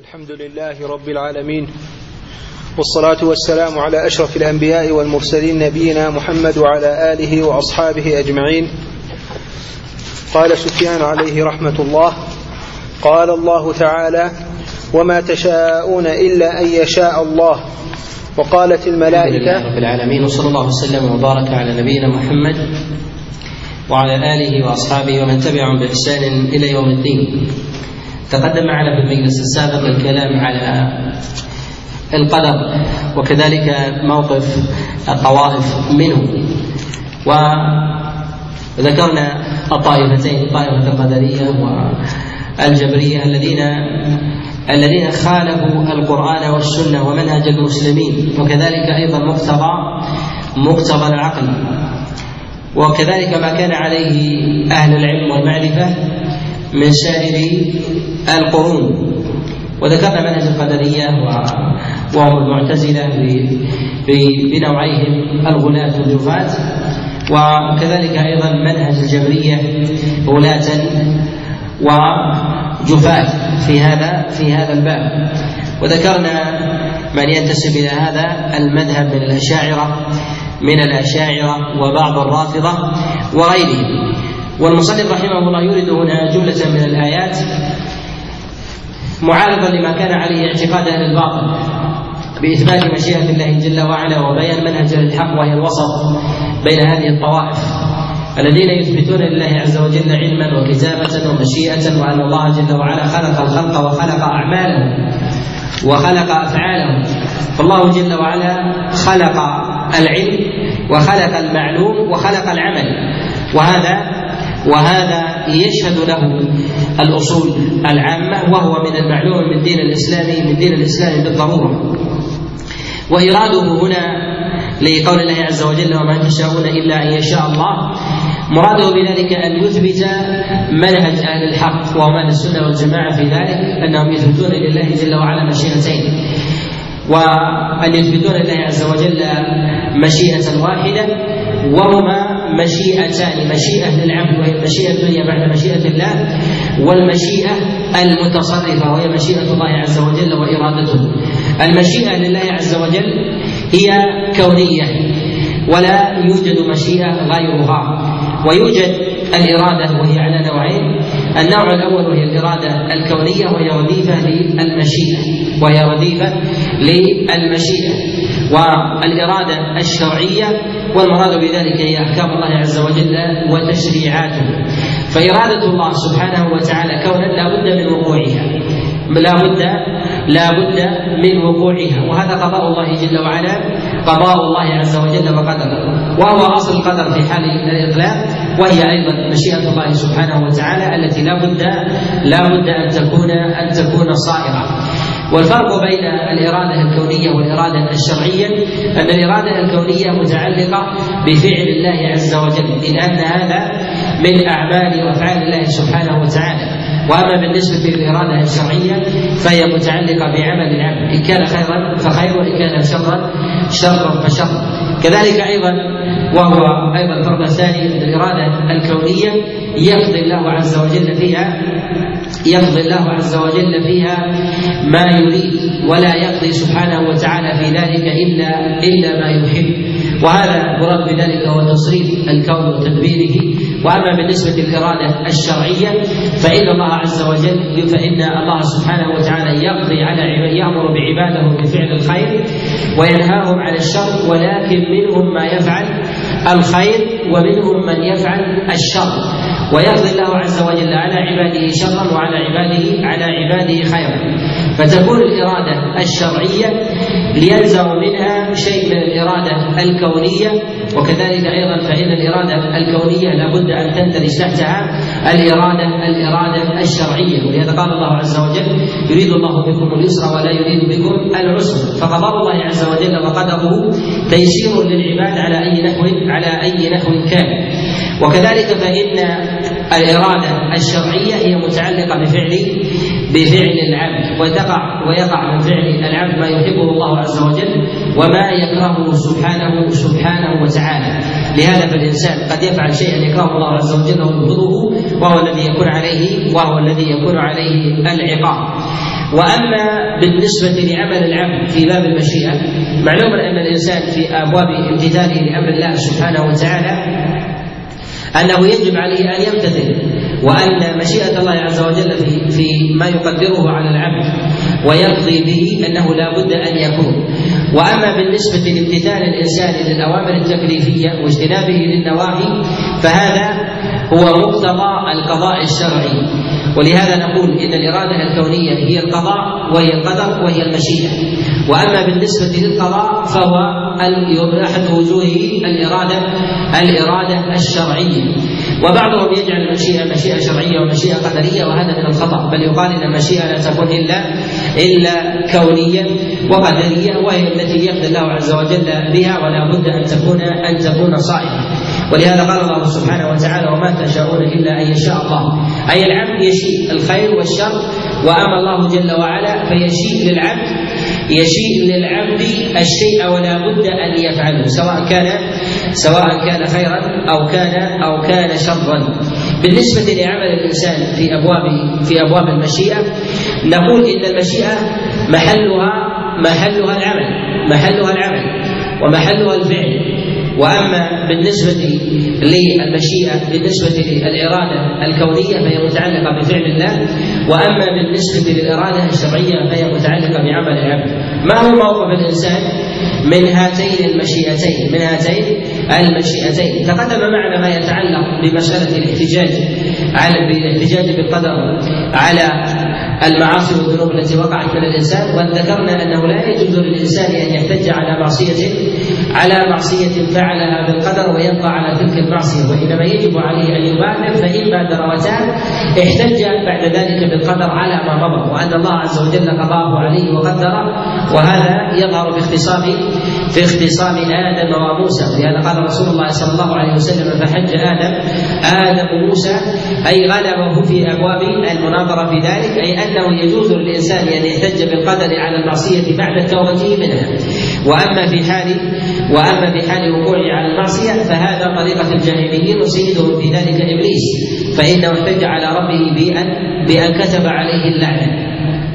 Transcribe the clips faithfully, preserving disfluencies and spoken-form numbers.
الحمد لله رب العالمين، والصلاة والسلام على أشرف الأنبياء والمرسلين نبينا محمد وعلى آله وأصحابه أجمعين. قال سفيان عليه رحمة الله: قال الله تعالى: وما تشاءون إلا أن يشاء الله. وقالت الملائكة رب العالمين، وصلى الله وسلم وبارك على نبينا محمد وعلى آله وأصحابه ومن تبعهم بإحسان إلى يوم الدين. تقدم معنا في المجلس السابق الكلام على القدر وكذلك موقف الطوائف منه، وذكرنا الطائفتين، الطائفة القدرية والجبرية الذين الذين خالفوا القرآن والسنة ومنهج المسلمين، وكذلك أيضا مقتضى مقتضى العقل، وكذلك ما كان عليه أهل العلم والمعرفة من سائر القرون. وذكرنا منهج القدرية وهم المعتزلة بنوعيهم الغلاة والجفاة، وكذلك أيضا منهج الجبرية غلاة وجفاة في هذا في هذا الباب. وذكرنا من ينتسب إلى هذا المذهب من الأشاعرة من الأشاعرة وبعض الرافضة وغيرهم. والمصنف رحمه الله يورد هنا جملة من الآيات معارضا لما كان عليه اعتقاد أهل الباطل بإثبات مشيئة الله جل وعلا وبيان منهج الحق، وهي الوسط بين هذه الطوائف الذين يثبتون لله عز وجل علما وكتابة ومشيئة، وأن الله جل وعلا خلق الخلق وخلق أعمالهم وخلق أفعالهم. فالله جل وعلا خلق العلم وخلق المعلوم وخلق العمل، وهذا وهذا يشهد له الأصول العامة، وهو من المعلوم من دين الإسلام من دين الإسلام بالضرورة. وإراده هنا لقول الله عز وجل: وما تشاءون إلا أن يشاء الله، مراده بذلك أن يثبت منهج أهل الحق وهم أهل السنة والجماعة في ذلك، أنهم يثبتون لله جل وعلا مشيئتين، وأن يثبتون لله عز وجل مشيئة واحدة، وهما مشيئتان: مشيئة للعبد وهي المشيئة الدنيا بعد مشيئة الله، والمشيئة المتصرفة وهي مشيئة الله عز وجل وإرادته. المشيئة لله عز وجل هي كونية ولا يوجد مشيئة غيرها، ويوجد الإرادة وهي على نوعين: النوع الأول وهي الإرادة الكونية وهي رديفة للمشيئة وهي رديفة للمشيئة والإرادة الشرعية، والمراد بذلك هي أحكام الله عز وجل وتشريعاته. فإرادة الله سبحانه وتعالى كونا لا بد من وقوعها لا بد لا بد من وقوعها وهذا قضاء الله جل وعلا، قضاء الله عز وجل وقدره، وهو أصل القدر في حال الإطلاق، وهي أيضا مشيئة الله سبحانه وتعالى التي لا بد لا بد أن تكون أن تكون صائرة. والفرق بين الإرادة الكونية والإرادة الشرعية أن الإرادة الكونية متعلقة بفعل الله عز وجل، إذ أن هذا من أعمال وأفعال الله سبحانه وتعالى. وأما بالنسبة للإرادة الشرعية فهي متعلقة بعمل العبد، إن كان خيرا فخير وإن كان شرا شرا فشر. كذلك أيضا وهو أيضا الفرق الثاني من الإرادة الكونية يقضي الله عز وجل فيها يقضي الله عز وجل فيها ما يريد، ولا يقضي سبحانه وتعالى في ذلك إلا إلا ما يحب، وهذا مراد بذلك هو تصريف الكون وتدبيره. وأما بالنسبة للإرادة الشرعية فإن الله عز وجل فإن الله سبحانه وتعالى يقضي على يأمر بعباده بفعل الخير وينهاهم عن الشر، ولكن منهم ما يفعل الخير ومنهم من يفعل الشر، ويقضي الله عز وجل على عباده شرا وعلى عباده على عباده خيرا. فتكون الإرادة الشرعية ليلزم منها شيء من الإرادة الكونية، وكذلك أيضا فإن الإرادة الكونية لابد أن تندرج تحتها الإرادة الإرادة الشرعية. ولهذا قال الله عز وجل: يريد الله بكم اليسر ولا يريد بكم العسر. فقضاء الله عز وجل وقدره تيسير للعباد على أي نحو على أي نحو كان. وكذلك فإن الإرادة الشرعية هي متعلقة بفعل بفعل العبد، وتقع ويقع من فعل العبد ما يحبه الله عز وجل وما يكرهه سبحانه سبحانه وتعالى. لهذا فالإنسان قد يفعل شيئا يكرهه الله عز وجل ويبغضه، وهو الذي يكون عليه وهو الذي يكون عليه العقاب. وأما بالنسبة لعمل العبد في باب المشيئة، معلوم أن الإنسان في أبواب امتثاله لأمر الله سبحانه وتعالى أنه يجب عليه أن يمتثل، وأن مشيئة الله عز وجل في, في ما يقدره على العبد ويقضي به أنه لا بد أن يكون. وأما بالنسبة لامتثال الإنسان للأوامر التكليفية واجتنابه للنواهي فهذا هو مقتضى القضاء الشرعي. ولهذا نقول إن الإرادة الكونية هي القضاء وهي القدر وهي المشيئة. وأما بالنسبة للقضاء فهو أحد وجوهه الإرادة الإرادة الشرعية. وبعضهم يجعل المشيئة مشيئة شرعية ومشيئة قدرية، وهذا من الخطأ، بل يقال إن المشيئة لا تكون إلا إلا كونية وقدرية، وهي التي يقضي الله عز وجل بها ولا بد أن تكون أن تكون صائمة. ولهذا قال الله سبحانه وتعالى: وما تشاءون إلا أن يشاء الله، أي العبد يشيء الخير والشر، وأما الله جل وعلا فيشيء للعبد يشيء للعبد الشيء ولا بد أن يفعله، سواء كان سواء كان خيرا أو كان أو كان شرا. بالنسبة لعمل الإنسان في أبواب في أبواب المشيئة نقول إن المشيئة محلها محلها العمل محلها العمل ومحلها الفعل. وأما بالنسبة للمشيئة بالنسبة للإرادة الكونية فهي متعلقة بفعل الله، وأما بالنسبة للإرادة الشرعية فهي متعلقة بعمل العبد. ما هو موقف الإنسان من هاتين المشيئتين من هاتين المشيئتين؟ تقدم معنا ما يتعلق بمسألة الاحتجاج على بالاحتجاج بالقدر على المعاصي والذنوب التي وقعت من الإنسان، وذكرنا أنه لا يجوز للإنسان أن يحتج على معصية على معصية فعلها بالقدر ويبقى على تلك المعصية، وإنما يجب عليه أن يبادر، فإن بادر وتاب احتج بعد ذلك بالقدر على ما مضى، وأن الله عز وجل قضاه عليه وقدره. وهذا يظهر في اختصام في اختصام آدم وموسى، لأن قال رسول الله صلى الله عليه وسلم: فحج آدم آدم موسى، أي غلبه في أبواب المناظرة في ذلك، أي أنه يجوز للإنسان أن يحتج بالقدر على المعصية بعد توبته منها. وأما في حال وأما في حال وقوعه على المعصية فهذا طريقة الجاهليين، وسيدهم في ذلك إبليس، فإنه احتج على ربه بأن بأن كتب عليه اللعنة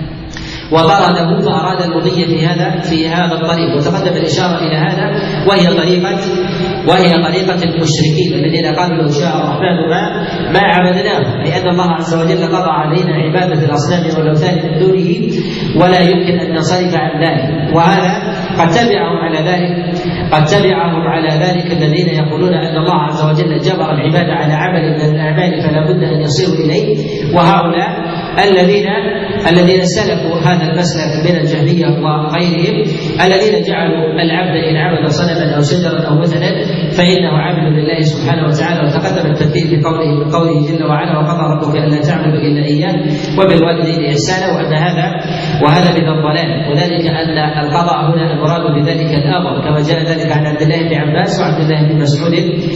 وطرده، فأراد المضي في هذا في هذا الطريق. وتقدم الإشارة إلى هذا، وهي طريقة وهي طريقة المشركين الذين قالوا: لو شاء الرحمن ما ما عبدناه، أي أن الله عز وجل قضى علينا عبادة الأصنام والأوثان من دونه ولا يمكن أن ننصرف عن ذلك. وهذا قد تبعهم على ذلك قد تبعهم على ذلك الذين يقولون أن الله عز وجل جبر العباد على عمل من الأعمال فلا بد أن يصيروا إليه. وهؤلاء الذين الذين سلكوا هذا المسلك من الجهمية وغيرهم، الذين جعلوا العبد إن عبد صنما أو شجرا أو وثنا فإنه عبد لله سبحانه وتعالى. وتقدم الترتيب بقوله بقوله جل وعلا: وقضى ربك ألا تعبدوا إلا إياه وبالوالدين إحسانا، وأن هذا وهذا من الضلال، وذلك أن القضاء هنا المراد بذلك الأمر، كما جاء ذلك عن عبد الله بن عباس وعبد الله بن مسعود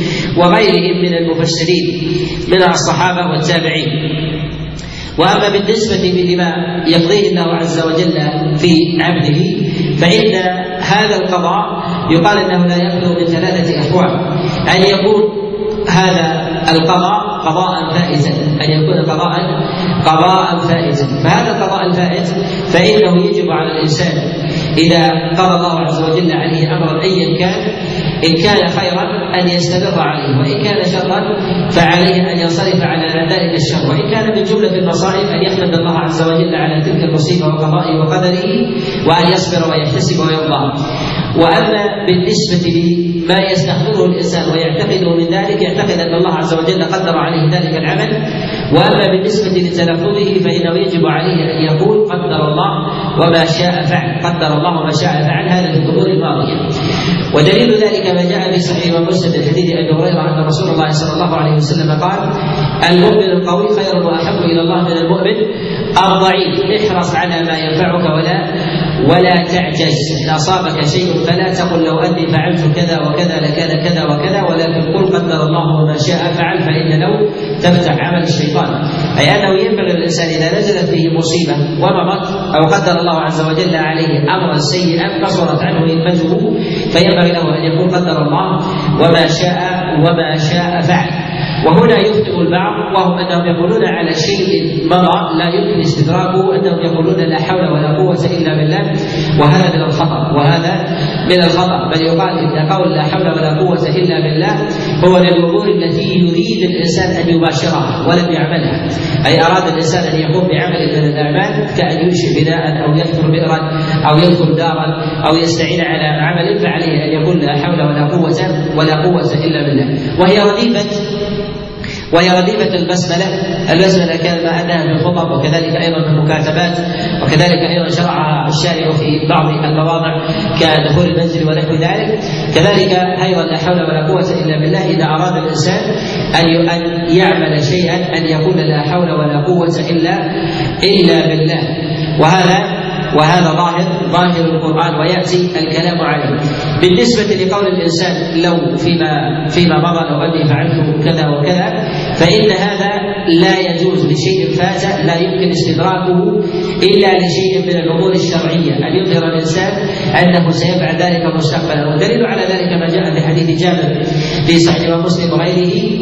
وغيرهم من المفسرين من الصحابة والتابعين. وأما بالنسبة لما يقضيه الله عز وجل في عبده فإن هذا القضاء يقال أنه لا يخلو من ثلاثة أحوال: أن يكون هذا القضاء قضاء فائزا أن يكون قضاء قضاء فائزا فهذا القضاء الفائز فإنه يجب على الإنسان إذا قضى الله عز وجل عليه أمرا أيا كان، إن كان خيرا أن يستمر عليه، وإن كان شرا فعليه أن ينصرف على ذلك الشر، وإن كان من جملة المصائب أن يحمد الله عز وجل على تلك المصيبة وقضائه وقدره، وأن يصبر ويحتسب ويرضى. وأما بالنسبة لما يستحضره الإنسان ويعتقده من ذلك، يعتقد أن الله عز وجل قدر عليه ذلك العمل. وأما بالنسبة لتلفظه فإنه يجب عليه أن يقول: قدر الله وما شاء فعل، قدر الله وما شاء فعل، هذا في الأمور الماضية. ودليل ذلك ما جاء في صحيح ومسلم من حديث أبي هريرة أن رسول الله صلى الله عليه وسلم قال: المؤمن القوي خير وأحب إلى الله من المؤمن الضعيف، احرص على ما ينفعك ولا ولا تعجز، إن أصابك شيء فلا تقل لو أني فعلت كذا وكذا لكان كذا وكذا، ولكن قل قدر الله وما شاء فعل، فإن لو تفتح عمل الشيطان. أي أنه ينبغي للإنسان إذا نزلت به مصيبة ومضت أو قدر الله عز وجل عليه أمرا سيئا قصرت عنه همته، فينبغي له أن يقول قدر الله وما شاء وما شاء فعل. وهنا يخطئ البعض وهم أنهم يقولون على شيء مضى لا يمكن استدراكه، أنهم يقولون لا حول ولا قوة إلا بالله، وهذا من الخطأ وهذا من الخطأ بل يقال إن قول لا حول ولا قوة إلا بالله هو من الأمور التي يريد الإنسان أن يباشرها ولم يعملها، أي أراد الإنسان أن يقوم بعمل من الأعمال كأن ينشئ بناء أو يحفر بئرا أو يدخل دارا أو يستعين على عمل، فعليه أن يقول لا حول ولا قوة ولا قوة إلا بالله. وهي رديفة وهي رديفة البسملة. البسملة كان ما أنها في الخطب وكذلك أيضا في المكاتبات، وكذلك أيضا شرعها الشارع في بعض المواضع كدخول المنزل ونحو ذلك. كذلك أيضا لا حول ولا قوة إلا بالله إذا أراد الإنسان أن يعمل شيئا أن يقول لا حول ولا قوة إلا إلا بالله، وهذا وهذا ظاهر ظاهر القرآن ويأتي الكلام عليه. بالنسبة لقول الإنسان لو فيما فيما مضى لو أني فعلت كذا وكذا، فإن هذا لا يجوز لشيء فات لا يمكن استدراكه إلا لشيء من الأمور الشرعية أن يظهر الإنسان أنه سيفعل ذلك مستقبلا. والدليل على ذلك ما جاء في حديث جابر في صحيح مسلم وغيره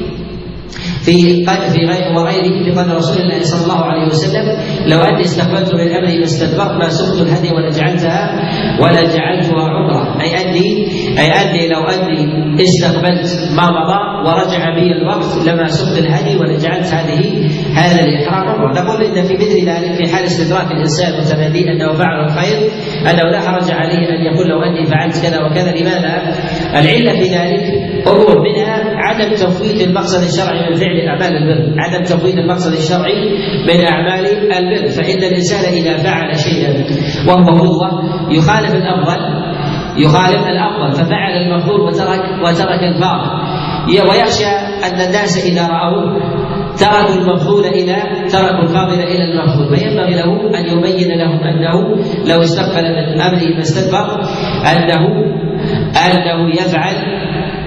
في في غير وغيره في قول رسول الله صلى الله عليه وسلم لو أني استقبلت من أمري ما استدبرت ما سقت الهدي ولا جعلتها ولا جعلتها عمرة، أي أني أي أني لو أني استقبلت ما مضى ورجع بي الوقت لما سقت الهدي ولا جعلت هذه هذا الإحرام عمرة. نقول إن في مثل ذلك في حال استدراك الإنسان متمادي أنه فعل الخير أنه لا حرج عليه أن يقول لو أني فعلت كذا وكذا. لماذا؟ العلة في ذلك أمور منها عدم تفويت المقصد الشرعي من فعل أعمال البر، عدم تفويت المقصد الشرعي من أعمال البر. فإن الإنسان إذا فعل شيئا وهو قدوة يخالف الأفضل يخالف الأفضل ففعل المفضول وترك وترك الفاضل، ويخشى أن الناس إذا رأوه تركوا المفضول إلى تركوا الفاضل إلى المفضول، فينبغي له أن يبين لهم أنه لو استقبل من أمره ما استدبر أنه أنه يفعل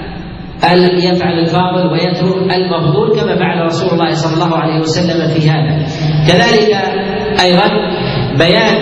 يفعل الفاضل ويترك المفضول كما فعل رسول الله صلى الله عليه وسلم في هذا. كذلك أيضا بيان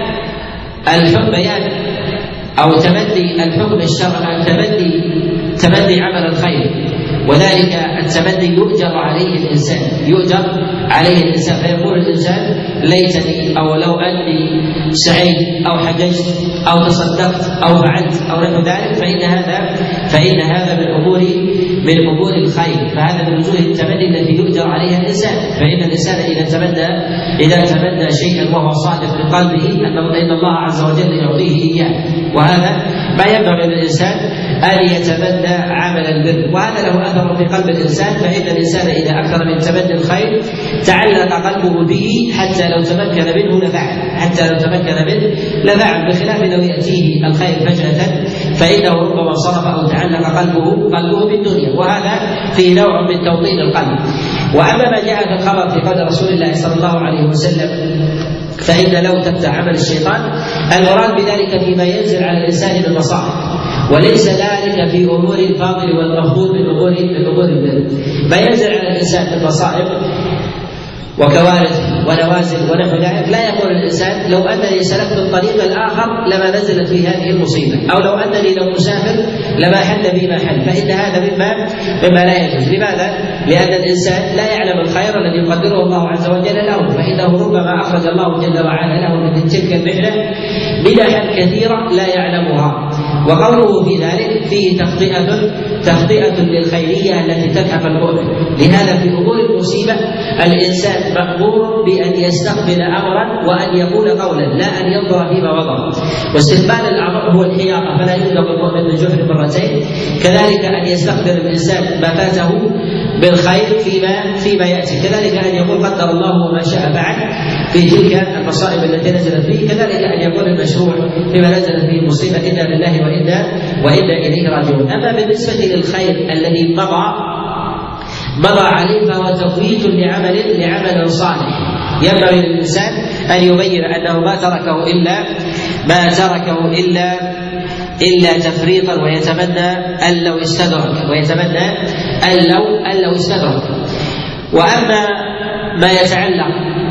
الحكم بيان أو تمدي الحكم الشرعي تمدي تمدي عمل الخير، وذلك التمدي يؤجر عليه الإنسان يؤجر عليه الإنسان فيقول الإنسان ليتني أو لو أني سعيد أو حججت أو تصدقت أو فعلت أو نحو ذلك، فإن هذا فإن هذا من أمور من أمور الخير، فهذا من وجوه التمني التي يؤجر عليها الإنسان. فإن الإنسان إذا تمنى إذا تمنى شيئا وهو صادق من قلبه أن الله عز وجل يعطيه إياه، وهذا ما ينبغي للإنسان أن يتمنى عمل البر، وهذا له أثر في قلب الإنسان. فإن الإنسان إذا أكثر من تمني الخير تعلق قلبه به حتى لو تمكن منه لفعل حتى لو تمكن منه لفعل بخلاف لو يأتيه الخير فجأة فإنه ربما صرف أو تعلق قلبه قلبه بالدنيا، وهذا فيه نوع من توطين القلب. وأما ما جاء في الخبر في قول رسول الله صلى الله عليه وسلم فإن لو تفتح عمل الشيطان، المراد بذلك فيما ينزل على الإنسان من مصائب، وليس ذلك في أمور الفاضل والمفضول من أمور من أمور البر. ما ينزل على الإنسان من مصائب وكوارث ونوازل ونحو ذلك لا يقول الإنسان لو أنني سلكت الطريق الآخر لما نزلت في هذه المصيبة، أو لو أنني لو مسافر لما حل بي ما حل، فإن هذا مما مما لا يجوز. لماذا؟ لأن الإنسان لا يعلم الخير الذي يقدره الله عز وجل له، فإنه ربما أخرج الله جل وعلا له من تلك المحنة منحا كثيرة لا يعلمها. وقوله في ذلك فيه تخطئة تخطئة للخيرية التي تلحق المؤمن. لهذا في أمور المصيبة الإنسان مأمور بأن يستقبل أمرا وأن يقول قولا لا أن ينظر فيما وضع. واستقبال الأمر هو الحياطة، فلا يطلق المؤمن من جحر مرتين. كذلك أن يستقبل الإنسان ما فاته بالخير فيما فيما يأتي، كذلك أن يقول قدر الله وما شاء فعل في تلك المصائب التي نزلت فيه، كذلك أن يقول المشروع فيما نزلت فيه المصيبة إنا لله وإنا وإنا إليه راجعون. أما بالنسبة للخير الذي مضى مضى عليه فهو تفويت لعمل لعمل صالح، ينبغي للإنسان أن يبين أنه ما تركه إلا ما تركه إلا إلا تفريطا، ويتمنى أن لو استدرك ويتمنى أن لو أن لو استدرك. وأما ما يتعلق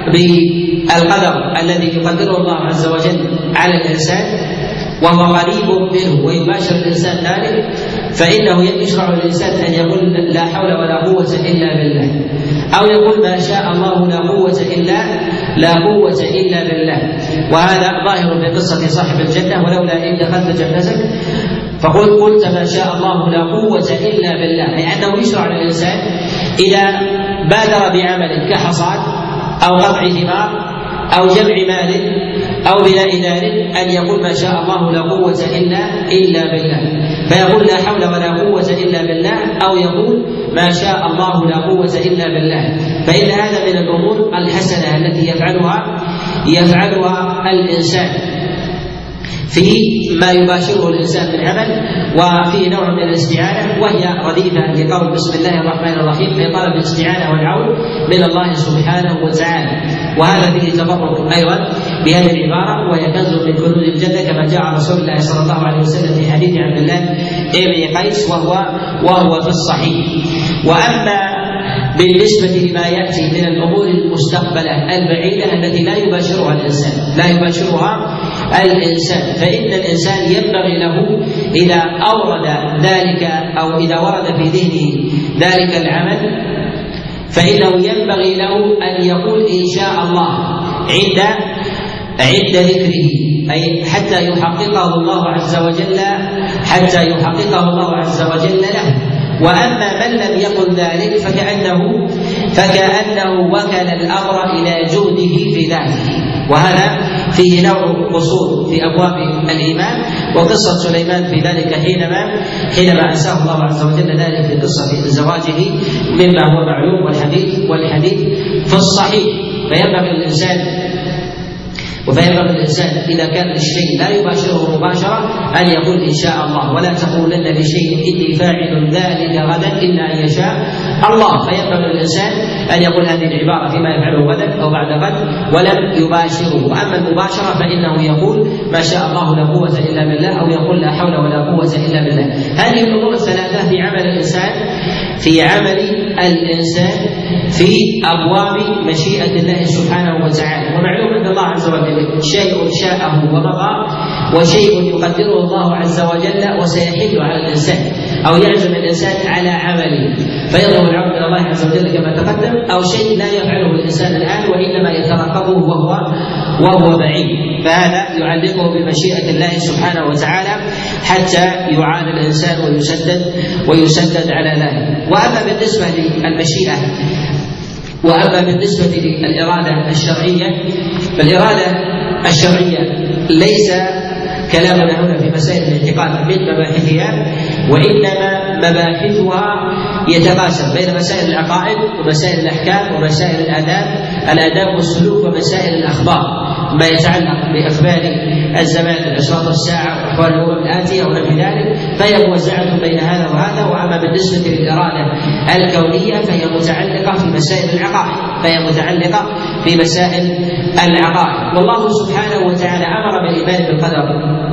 بالقدر الذي يقدره الله عز وجل على الإنسان وهو قريب منه ويباشر الإنسان ذلك، فإنه يشرع للإنسان أن يقول لا حول ولا قوة إلا بالله، أو يقول ما شاء الله لا قوة إلا لا قوة إلا بالله. وهذا ظاهر في قصة صاحب الجنة: ولولا إن دخلت جنتك فقل قلت ما شاء الله لا قوة إلا بالله، أي أنه يشرع للإنسان إذا بادر بعمل كحصاد أو قطع ثمار أو جمع مال أو بناء دار أن يقول ما شاء الله لا قوة إلا إلا بالله، فيقول لا حول ولا قوة إلا بالله، أو يقول ما شاء الله لا قوة إلا بالله. فإن هذا من الأمور الحسنة التي يفعلها يفعلها الإنسان في ما يباشره الإنسان من عمل، وفيه نوع من الاستعانة وهي رديفة لقول بسم الله الرحمن الرحيم، في طلب الاستعانة والعون من الله سبحانه وتعالى. وهذا فيه تبرك أيضا بهذه العبارة، وهي كنز من كنوز الجنة كما جاء رسول الله صلى الله عليه وسلم في حديث عبد الله بن قيس وهو وهو في الصحيح. وأما بالنسبة لما يأتي من الأمور المستقبلة البعيدة التي لا يباشرها الإنسان لا يباشرها الإنسان فإن الإنسان ينبغي له إذا أورد ذلك أو إذا ورد في ذهنه ذلك العمل فإنه ينبغي له أن يقول إن شاء الله عند عند ذكره، أي حتى يحققه الله عز وجل حتى يحققه الله عز وجل له. وأما من لم يقل ذلك فكأنه فكأنه وكل الأمر إلى جهده في ذاته، وهذا فيه نوع قصور في أبواب الإيمان. وقصة سليمان في ذلك حينما حينما أنساه الله عز وجل ذلك في قصة زواجه مما هو معلوم، والحديث والحديث في الصحيح. فينبغي الإنسان وفينبغي الإنسان إذا كان الشيء لا يباشره مباشرة أن يقول إن شاء الله، ولا تقولن لشيء إني فاعل ذلك غدا إلا أن يشاء الله. فينبغي الإنسان أن يقول هذه العبارة فيما يفعله غدا أو بعد غد ولم يباشره. وأما المباشرة فإنه يقول ما شاء الله لا قوة إلا بالله، أو يقول لا حول ولا قوة إلا بالله. هذه الأمور الثلاثة في عمل الإنسان في عمل الإنسان في أبواب مشيئة الله سبحانه وتعالى. ومعلوم أن الله عز وجل شيء شاءه ومضى، وشيء يقدره الله عز وجل وسيحل على الإنسان أو يعزم الإنسان على عمله فيطلب العون من الله عز وجل كما تقدم، أو شيء لا يفعله الإنسان الآن وإنما يترقبه وهو وهو بعيد، فهذا يعلقه بمشيئة الله سبحانه وتعالى حتى يعان الإنسان ويسدد ويسدد على ذلك. وأما بالنسبة للمشيئة وأما بالنسبة للإرادة الشرعية فالإرادة الشرعية ليس كلامنا هنا في مسائل الاعتقاد من مباحثها، وإنما مباحثها يتقاسم بين مسائل العقائد ومسائل الأحكام ومسائل الآداب الآداب والسلوك ومسائل الأخبار، ما يتعلق بأخبار الزمان أشراط الساعة وأحوال الأمم الآتية ونحو ذلك، فهي موزعة بين هذا وهذا. وأما بالنسبة للإرادة الكونية فهي متعلقة في مسائل العقائد فهي متعلقة في مسائل العقائد. والله سبحانه وتعالى أمر بالإيمان بالقدر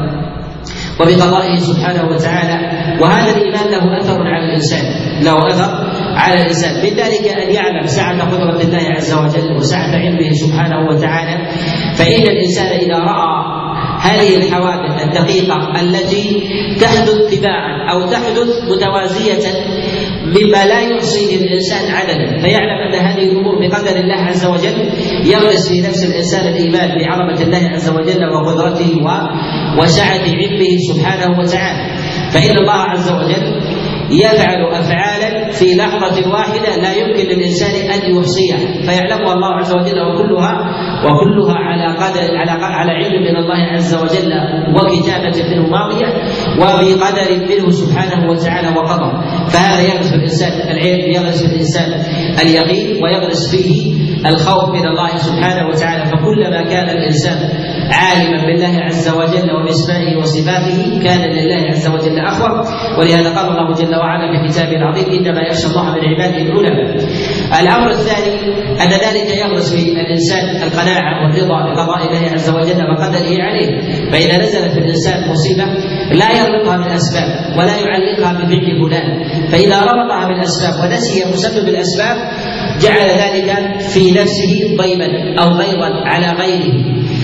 وبقضائه سبحانه وتعالى، وهذا الإيمان له أثر على الإنسان له أثر على الإنسان من ذلك أن يعلم سعة قدرة الله عز وجل وسعة علمه سبحانه وتعالى. فإن الإنسان إذا رأى هذه الحوادث الدقيقة التي تحدث تباعا أو تحدث متوازية مما لا يحصيه الإنسان عددا، فيعلم أن هذه الأمور بقدر الله عز وجل، يغرس في نفس الإنسان الإيمان بعظمة الله عز وجل وقدرته وسعة علمه سبحانه وتعالى. فإن الله عز وجل يفعل أفعالا في لحظة واحدة لا يمكن للإنسان أن يحصيها، فيعلمها الله عز وجل وكلها وكلها على قدر على على علم من الله عز وجل وكتابة منه ماضية وبقدر منه سبحانه وتعالى وقضاء. فهذا يغرس في الإنسان العلم، يغرس في الإنسان اليقين، ويغرس فيه الخوف من الله سبحانه وتعالى. فكلما كان الإنسان عالما بالله عز وجل وباسمائه وصفاته كان لله عز وجل أخوف. ولهذا قال الله جل وعلا في كتابه العظيم إنما يخشى الله من عباده العلماء. الأمر الثاني أن ذلك يغرس في الإنسان القناعة والرضا بقضاء الله عز وجل وقدره عليه. فإذا نزلت في الإنسان مصيبة لا يربطها بالأسباب ولا يعلقها بفعل فلان، فإذا ربطها بالأسباب ونسي مسبب الأسباب جعل ذلك في نفسه ضيما أو ضيضا على غيره.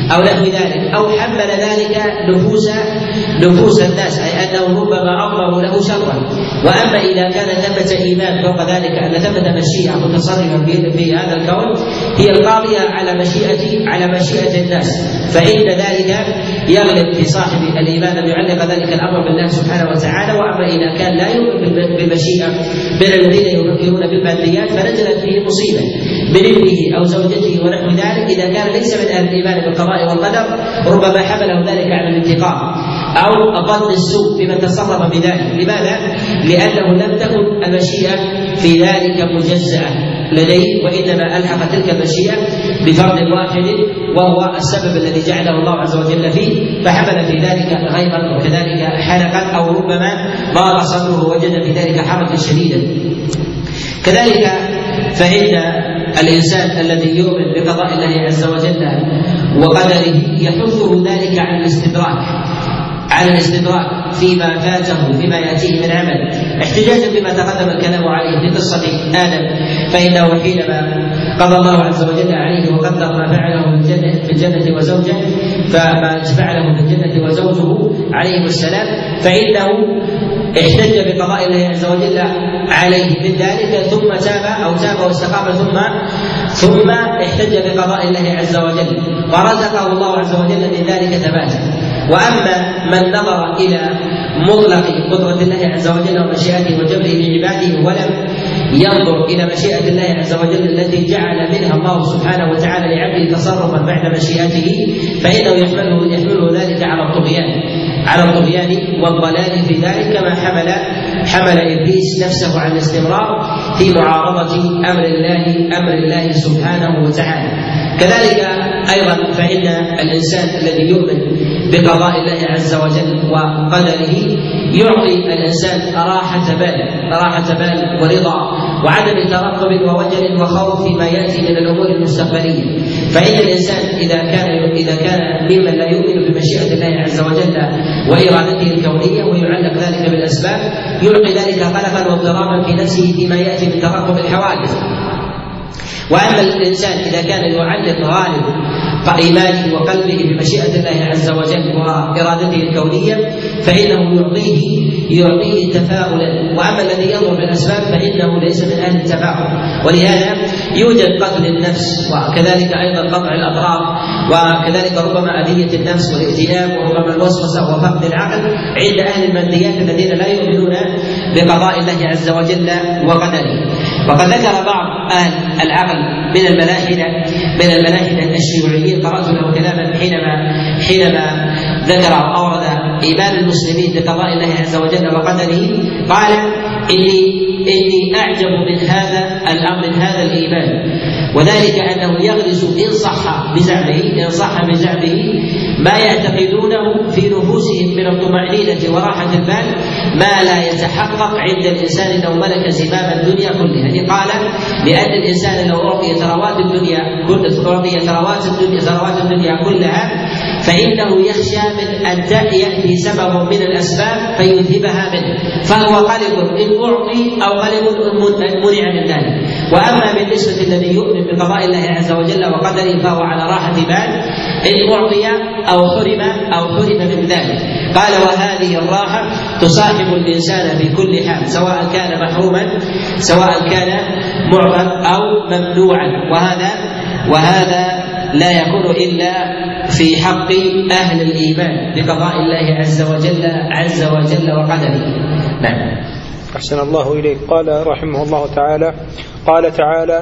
أو نحو ذلك، أو حمل ذلك نفوس نفوس الناس، أي أنه ربما أضمروا له شرا. وأما إذا كان ثمة إيمان فوق ذلك أن ثمة مشيئة متصرفة في هذا الكون هي القاضية على مشيئة على مشيئة الناس، فإن ذلك يغلب في صاحب الإيمان أن يعلق ذلك الأمر بالله سبحانه وتعالى. وأما إذا كان لا يؤمن بالمشيئة من الذين يفكرون بالماديات فنزلت فيه مصيبة من ابنه أو زوجته ونحو ذلك، إذا كان ليس من أهل الإيمان بالقضاء والقدر ربما حمله ذلك على الانتقام أو ظن السوء بمن تصرف بذلك. لماذا؟ لأنه لم تكن المشيئة في ذلك مجزأة لديه، وإنما ألحق تلك المشيئة بفرد واحد وهو السبب الذي جعله الله عز وجل فيه، فحمل في ذلك غيظا وكذلك حنقا، أو ربما ضاق صدره ووجد في ذلك حرجا شديدا. كذلك فإن الإنسان الذي يؤمن بقضاء الله عز وجل وقدره يحثه ذلك على الاستدراك على الاستدراك فيما فاته فيما يأتيه من عمل، احتجاجا بما تقدم الكلام عليه في قصة آدم، فإنه حينما قضى الله عز وجل عليه وقدر ما فعله في الجنة, في الجنة وزوجه فما فعله في الجنة وزوجه عليه السلام، فإنه احتج بقضاء الله عز وجل عليه من ذلك ثم تاب أو تاب واستقام ثم ثم احتج بقضاء الله عز وجل ورزقه الله عز وجل من ذلك ثباتا. وأما من نظر إلى مطلق قدرة الله عز وجل ومشيئته وجبره لعباده ولم ينظر إلى مشيئة الله عز وجل التي جعل منها الله سبحانه وتعالى لعبده تصرفا بعد مشيئته، فإنه يحمله, يحمله ذلك على الطغيان على الطغيان والضلال في ذلك، كما حمل حمل إبليس نفسه على الاستمرار في معارضة أمر الله أمر الله سبحانه وتعالى. كذلك أيضا فإن الإنسان الذي يؤمن بقضاء الله عز وجل وقدره يعطي الإنسان راحة بال راحة بال ورضا وعدم ترقب ووجل وخوف فيما يأتي من الأمور المستقبلية. فإن الإنسان إذا كان إذا كان ممن لا يؤمن بمشيئة الله عز وجل وإرادته الكونية ويعلق ذلك بالأسباب يلقي ذلك قلقا واضطرابا في نفسه فيما يأتي من ترقب الحوادث. وأما الإنسان إذا كان يعلق غالب إيمانه وقلبه بمشيئة الله عز وجل وإرادته الكونية فإنه يعطيه يعطيه تفاؤلا. وأما الذي ينظر بالأسباب فإنه ليس من أهل التفاؤل، ولهذا يوجد قتل النفس وكذلك أيضا قطع الأطراف وكذلك ربما أذية النفس والاكتئاب وربما الوسوسة وفقد العقل عند أهل الماديات الذين لا يؤمنون بقضاء الله عز وجل وقدره. وقد ذكر بعض أهل العقل من الملاحدة من الملاحدة الشيوعيين، قرأت له كلاما حينما حينما ذكر أورد إيمان المسلمين بقضاء الله عز وجل وقدره، قال إني إني أعجب من هذا الأمر من هذا الإيمان، وذلك أنه يغرس إن صح بزعمه إن صح بزعمه ما يعتقدونه في نفوسهم من الطمأنينة وراحة البال ما لا يتحقق عند الإنسان لو ملك زمام الدنيا كلها. قال لأن الإنسان لو أعطي ثروات الدنيا كل أعطي ثروات الدنيا ثروات الدنيا كلها فإنه يخشى من أن يأتي سبب من الأسباب فيذهبها منه، فهو قلق إن أعطي أو قلق منع من ذلك. وأما بالنسبة الذي يؤمن بقضاء الله عز وجل وقدره فهو على راحة بال إن أعطي أو حرم أو حرم من ذلك. قال وهذه الراحة تصاحب الإنسان في كل حال سواء كان محروما سواء كان معطى أو ممنوعا، وهذا وهذا لا يكون إلا في حق أهل الإيمان بقضاء الله عز وجل عز وجل وقدره. نعم. أحسن الله إليك. قال رحمه الله تعالى قال تعالى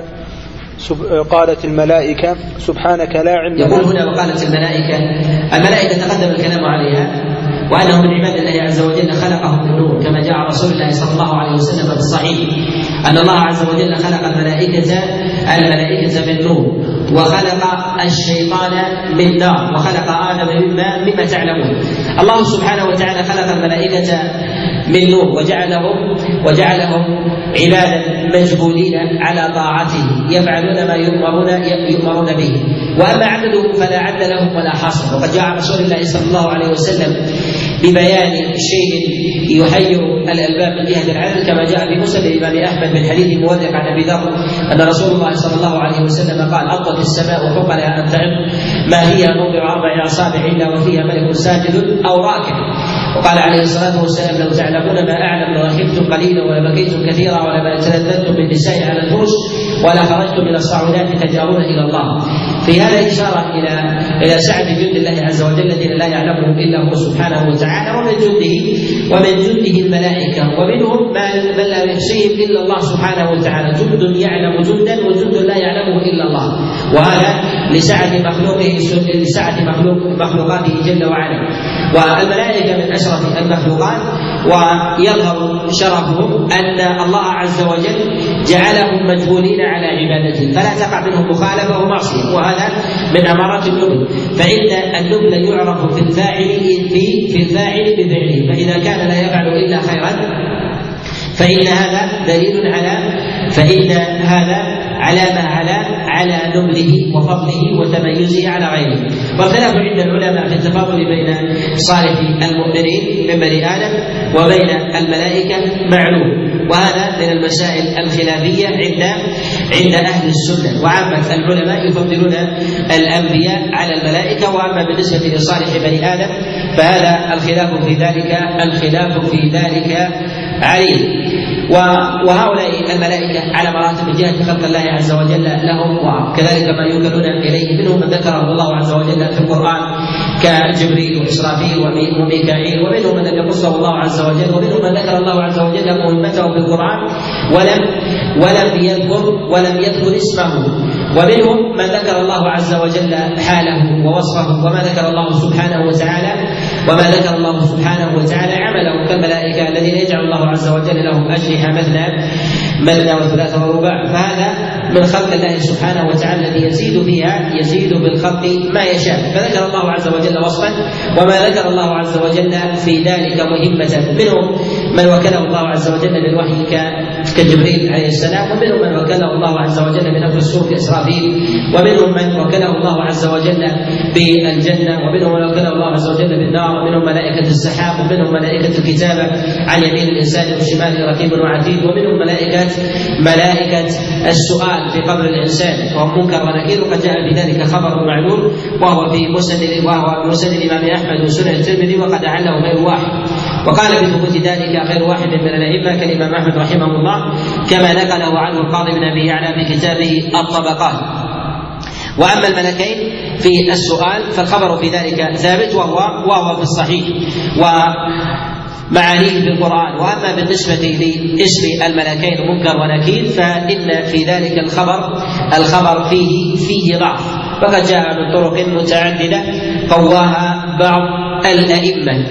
قالت الملائكة سبحانك لا علم لنا. يقول هنا وقالت الملائكة، الملائكة تقدم الكلام عليها وأنه من عباد الله عز وجل خلقهم من نور، كما جاء رسول الله صلى الله عليه وسلم في الصحيح أن الله عز وجل خلق الملائكة الملائكة من نور وخلق الشيطان من نار وخلق آدم مما مما تعلمون. الله سبحانه وتعالى خلق الملائكة من نور وجعلهم وجعلهم عبادا مجبولين على طاعته يفعلون ما يؤمرون يؤمرون به، واما عملهم فلا عد لهم ولا حصر. وقد جاء رسول الله صلى الله عليه وسلم ببيان شيء يحير الألباب من جهة العدل، كما جاء في مسند الإمام أحمد من حديث مورق عن أبي ذر أن رسول الله صلى الله عليه وسلم قال: أطت السماء وحق لها أن تعد، ما هي موضع أربع أصابع إلا وفيها ملك ساجد أو راكع. وقال عليه الصلاة والسلام: لو تعلمون ما أعلم لرحبتم قليلا ولبكيتم كثيرا ولما تلذذتم بالنساء على الفرش ولا خرجتم من الصعودات تجارون إلى الله. في هذا إشارة إلى إلى سعة جند الله عز وجل الذين لا يعلمهم إلا هو سبحانه وتعالى، ومن جنده ومن جنده الملائكة، ومنهم من لا يحصيهم إلا الله سبحانه وتعالى، جند يعلم جندا وجند لا يعلمه إلا الله، وهذا لسعة مخلوقه لسعة مخلوق مخلوقاته جل وعلا. والملائكة من أشرف المخلوقات، ويظهر شرفهم أن الله عز وجل جعلهم مجبولين على عبادته، فلا تقع منهم مخالفة ومعصية، وهذا من أمارات النبل. فإن النبل يعرف في الفاعل في في الفاعل بفعله، فإذا كان لا يفعل إلا خيرا فإن هذا دليل على فإن هذا علامة على على نبله وفضله وتميزه على غيره. واختلف عند العلماء في التفاضل بين صالح المؤمنين من بني آدم وبين الملائكة معلوم، وهذا من المسائل الخلافية عند عند أهل السنة. وعامة العلماء يفضلون الأنبياء على الملائكة، وأما بالنسبة لصالح بني آدم فهذا الخلاف في ذلك الخلاف في ذلك عليه. وهؤلاء الملائكة على مراتب من جهة خلق الله عز وجل لهم، وكذلك ما يوكلون إليه، منهم من ذكره الله عز وجل في القرآن كجبريل وإسرافيل وميكائيل، ومنهم من لم يقصه الله عز وجل، ومنهم من ذكر الله عز وجل مهمته في القرآن ولم ولم يذكر ولم يذكر اسمه، ومنهم من ذكر الله عز وجل حاله ووصفه وما ذكر الله سبحانه وتعالى وما ذكر الله سبحانه وتعالى عمله، كالملائكة الذين يجعل الله عز وجل لهم أجنحة مثنى مثنى وثلاث ورباع. فهذا من خلق الله سبحانه وتعالى الذي يزيد فيها يزيد بالخلق ما يشاء، فذكر الله عز وجل وصفا وما ذكر الله عز وجل في ذلك مهمة. منهم من وكله الله عز وجل بالوحي كجبريل عليه السلام، ومنهم من وكله الله عز وجل بنفخ الصور كإسرافيل، ومنهم من وكله الله عز وجل بالجنة، ومنهم من وكله الله عز وجل بالنار، ومنهم ملائكة السحاب، ومنهم ملائكة الكتابة عن يمين الإنسان وشماله رقيب وعتيد، ومنهم ملائكة ملائكة السؤال في قبر الإنسان وهم منكر ونكير، وقد جاء بذلك خبر معلول وهو في مسند وهو مسند الإمام أحمد وسنن الترمذي، وقد أعله غير واحد. وقال بثبوت ذلك غير واحد من الأئمة كالإمام أحمد رحمه الله، كما نقله عنه القاضي بن أبي يعلى في كتابه الطبقات. وأما الملكين في السؤال فالخبر في ذلك ثابت وهو وهو في الصحيح ومعانيه في القرآن. وأما بالنسبة لاسم الملكين منكر ونكير فإن في ذلك الخبر الخبر فيه فيه ضعف، فقد جاء من طرق متعددة قواها بعض الأئمة.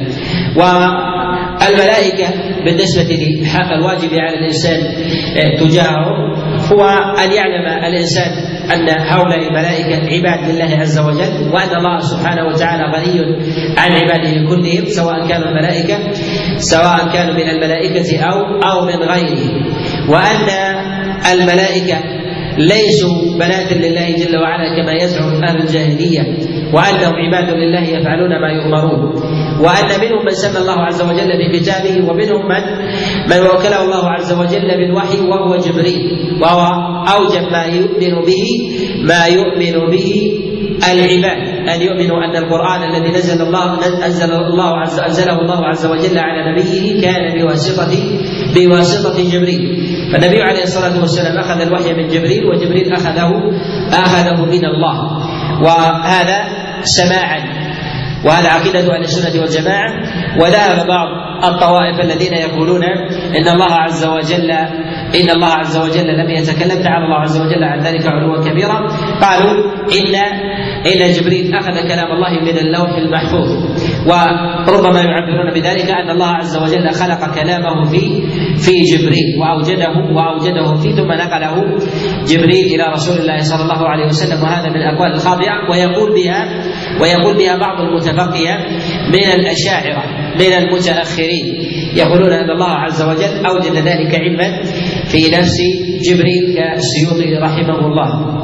والملائكة بالنسبة لحق الواجب على الإنسان تجاههم هو أن يعلم الإنسان أن هؤلاء الملائكة عباد لله عز وجل، وأن الله سبحانه وتعالى غني عن عباده كلهم، سواء كانوا الملائكة سواء كانوا من الملائكة أو أو من غيرهم، وأن الملائكة ليسوا بنات لله جل وعلا كما يزعم أهل الجاهلية، وأنهم عباد لله يفعلون ما يؤمرون، وأن منهم من سمى الله عز وجل بكتابه، ومنهم من من وكله الله عز وجل بالوحي وهو جبريل، وهو أوجب ما يؤمن به ما يؤمن به العباد، أن يؤمنوا أن القرآن الذي نزل الله أنزل الله عز أنزله الله عز وجل على نبيه كان بواسطة بواسطة جبريل. فالنبي عليه الصلاة والسلام أخذ الوحي من جبريل، وجبريل أخذه أخذه من الله، وهذا سماعا، وهذا عقيدة أهل السنة والجماعة. وذهب بعض الطوائف الذين يقولون إن الله عز وجل إن الله عز وجل لم يتكلم، تعالى الله عز وجل عن ذلك علوا كبيرا، قالوا إن إن جبريل أخذ كلام الله من اللوح المحفوظ، وربما يعبرون بذلك أن الله عز وجل خلق كلامه في في جبريل وأوجده وأوجده فيه ثم نقله جبريل إلى رسول الله صلى الله عليه وسلم، وهذا من الأقوال الخاطئة. ويقول بها ويقول بها بعض المتفقهة من الأشاعرة من المتأخرين، يقولون أن الله عز وجل أوجد ذلك علما في نفس جبريل كالسيوطي رحمه الله.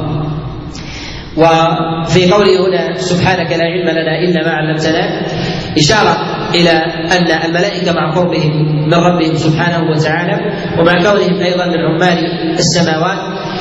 وفي قوله هنا سبحانك لا علم لنا إلا ما علمتنا إشارة إلى أن الملائكة مع قربهم من ربهم سبحانه وتعالى ومع كونهم أيضا من عمال السماوات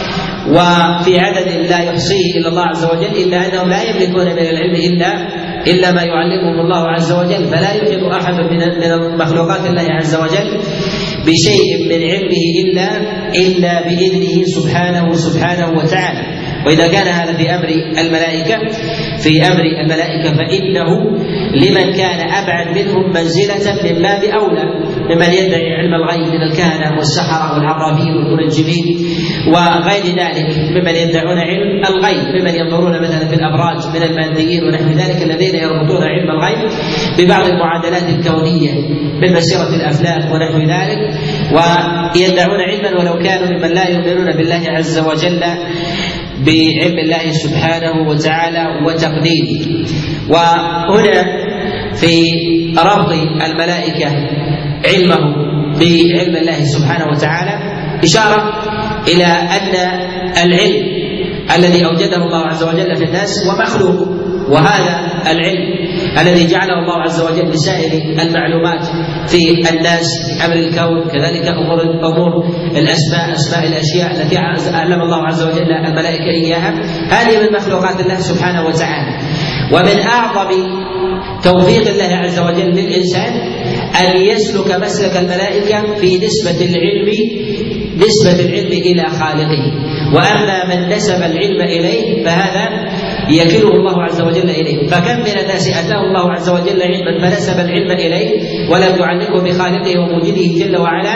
وفي عدد لا يحصيه إلا الله عز وجل، إلا أنهم لا يملكون من العلم إلا إلا ما يعلمهم الله عز وجل، فلا يوجد أحد من مخلوقات الله عز وجل بشيء من علمه إلا إلا بإذنه سبحانه سبحانه وتعالى. وإذا كان هذا في أمر الملائكة في أمر الملائكة فإنه لمن كان أبعد منهم منزلة من باب أولى ممن يدعي علم الغيب من الكهنة والسحرة والعرافين والمنجمين وغير ذلك ممن يدعون علم الغيب، ممن ينظرون مثلا في الأبراج من الماديين ونحو ذلك الذين يربطون علم الغيب ببعض المعادلات الكونية من مسيرة الأفلاك ونحو ذلك، ويدعون علما ولو كانوا ممن لا يؤمنون بالله عز وجل بعلم الله سبحانه وتعالى وتقديره. وهنا في ربط الملائكة علمه بعلم الله سبحانه وتعالى إشارة إلى أن العلم الذي أوجده الله عز وجل في الناس ومخلوق، وهذا العلم الذي جعله الله عز وجل لسائر المعلومات في الناس أمر الكون كذلك أمور أمور الأسماء أسماء الأشياء التي علم الله عز وجل الملائكة إياها، هذه من مخلوقات الله سبحانه وتعالى. ومن أعظم توفيق الله عز وجل للإنسان أن يسلك مسلك الملائكة في نسبة العلم نسبة العلم إلى خالقه، وأما من نسب العلم إليه فهذا يكله الله عز وجل إليه. فكم من الناس أتاه الله عز وجل علما فنسب العلم إليه ولم يعلقه بخالقه وموجده جل وعلا،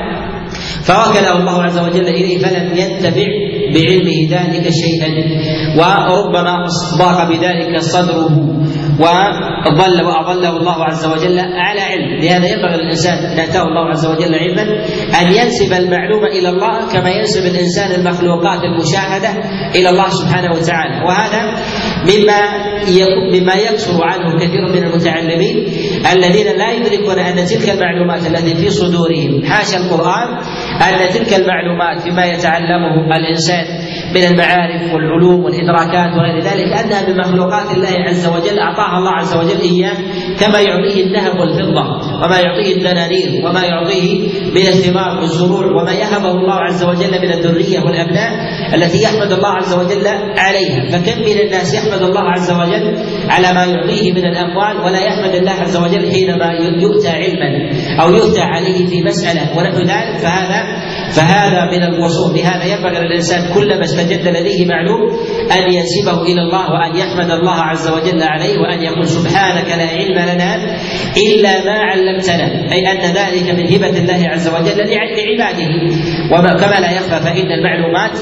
فوكله الله عز وجل إليه فلم ينتفع بعلمه ذلك شيئا، وربما ضاق بذلك صدره وضل وأضله الله عز وجل على علم. لهذا ينبغي للإنسان إن أتاه الله عز وجل علما أن ينسب المعلومة إلى الله كما ينسب الإنسان المخلوقات المشاهدة إلى الله سبحانه وتعالى. وهذا مما مما يكثر عنه كثير من المتعلمين الذين لا يدركون أن تلك المعلومات التي في صدورهم حاشا القرآن أن تلك المعلومات فيما يتعلمه الإنسان من المعارف والعلوم والإدراكات وغير ذلك أنها من مخلوقات الله عز وجل أعطاها الله عز وجل إياه، كما يعطيه الذهب والفضة وما يعطيه الدنانير وما يعطيه من الثمار والزروع وما يهبه الله عز وجل من الذرية والأبناء التي يحمد الله عز وجل عليها. فكم من الناس يحمد الله عز وجل على ما يعطيه من الأموال ولا يحمد الله عز وجل حينما يؤتى علما أو يؤتى عليه في مسألة ونحو ذلك، فهذا فهذا من الوصول. بهذا ينبغي للإنسان كلما استجد لديه معلوم أن ينسبه إلى الله وأن يحمد الله عز وجل عليه وأن يقول سبحانك لا علم لنا إلا ما علمتنا، أي أن ذلك من هبة الله عز وجل لعباده. وكما لا يخفى فإن المعلومات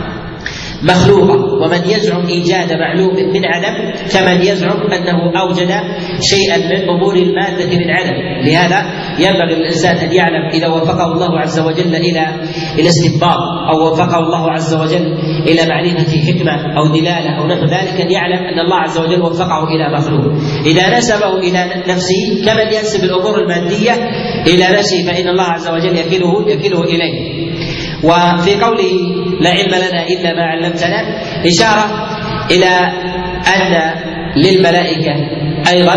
مخلوقة، ومن يزعم إيجاد معلوم من عدم كمن يزعم أنه أوجد شيئا من أمور المادة من عدم. لهذا ينبغي للإنسان أن يعلم إذا وفقه الله عز وجل إلى إلى استنباط أو وفقه الله عز وجل إلى معرفة حكمة أو دلالة أو نحو ذلك أن يعلم أن الله عز وجل وفقه إلى مخلوق. إذا نسبه إلى نفسه كمن ينسب الأمور المادية إلى نفسه فإن الله عز وجل يكله يكله إليه. وفي قوله لا علم لنا إلا ما علمتنا إشارة إلى أن للملائكة أيضا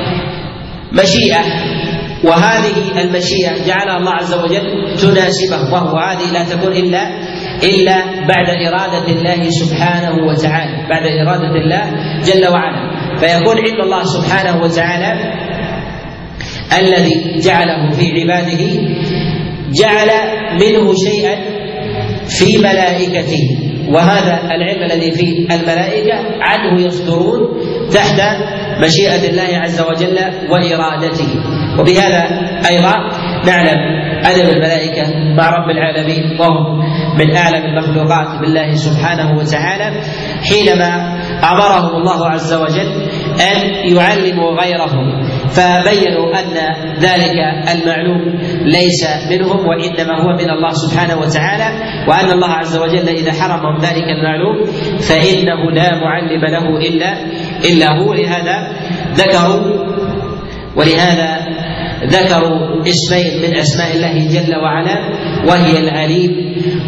مشيئة، وهذه المشيئة جعلها الله عز وجل تناسبه، وهو هذه لا تكون إلا إلا بعد إرادة الله سبحانه وتعالى، بعد إرادة الله جل وعلا. فيكون علم الله سبحانه وتعالى الذي جعله في عباده جعل منه شيئا في ملائكته، وهذا العلم الذي في الملائكة عنه يصدرون تحت مشيئة الله عز وجل وإرادته. وبهذا أيضا نعلم أدب الملائكة مع رب العالمين وهم من أعلم المخلوقات بالله سبحانه وتعالى، حينما أمرهم الله عز وجل أن يعلموا غيرهم فبينوا أن ذلك المعلوم ليس منهم وإنما هو من الله سبحانه وتعالى، وأن الله عز وجل إذا حرمهم ذلك المعلوم فإنه لا معلم له إلا إلا هو. لهذا ذكروا ولهذا ذكروا اسمين من أسماء الله جل وعلا، وهي العليم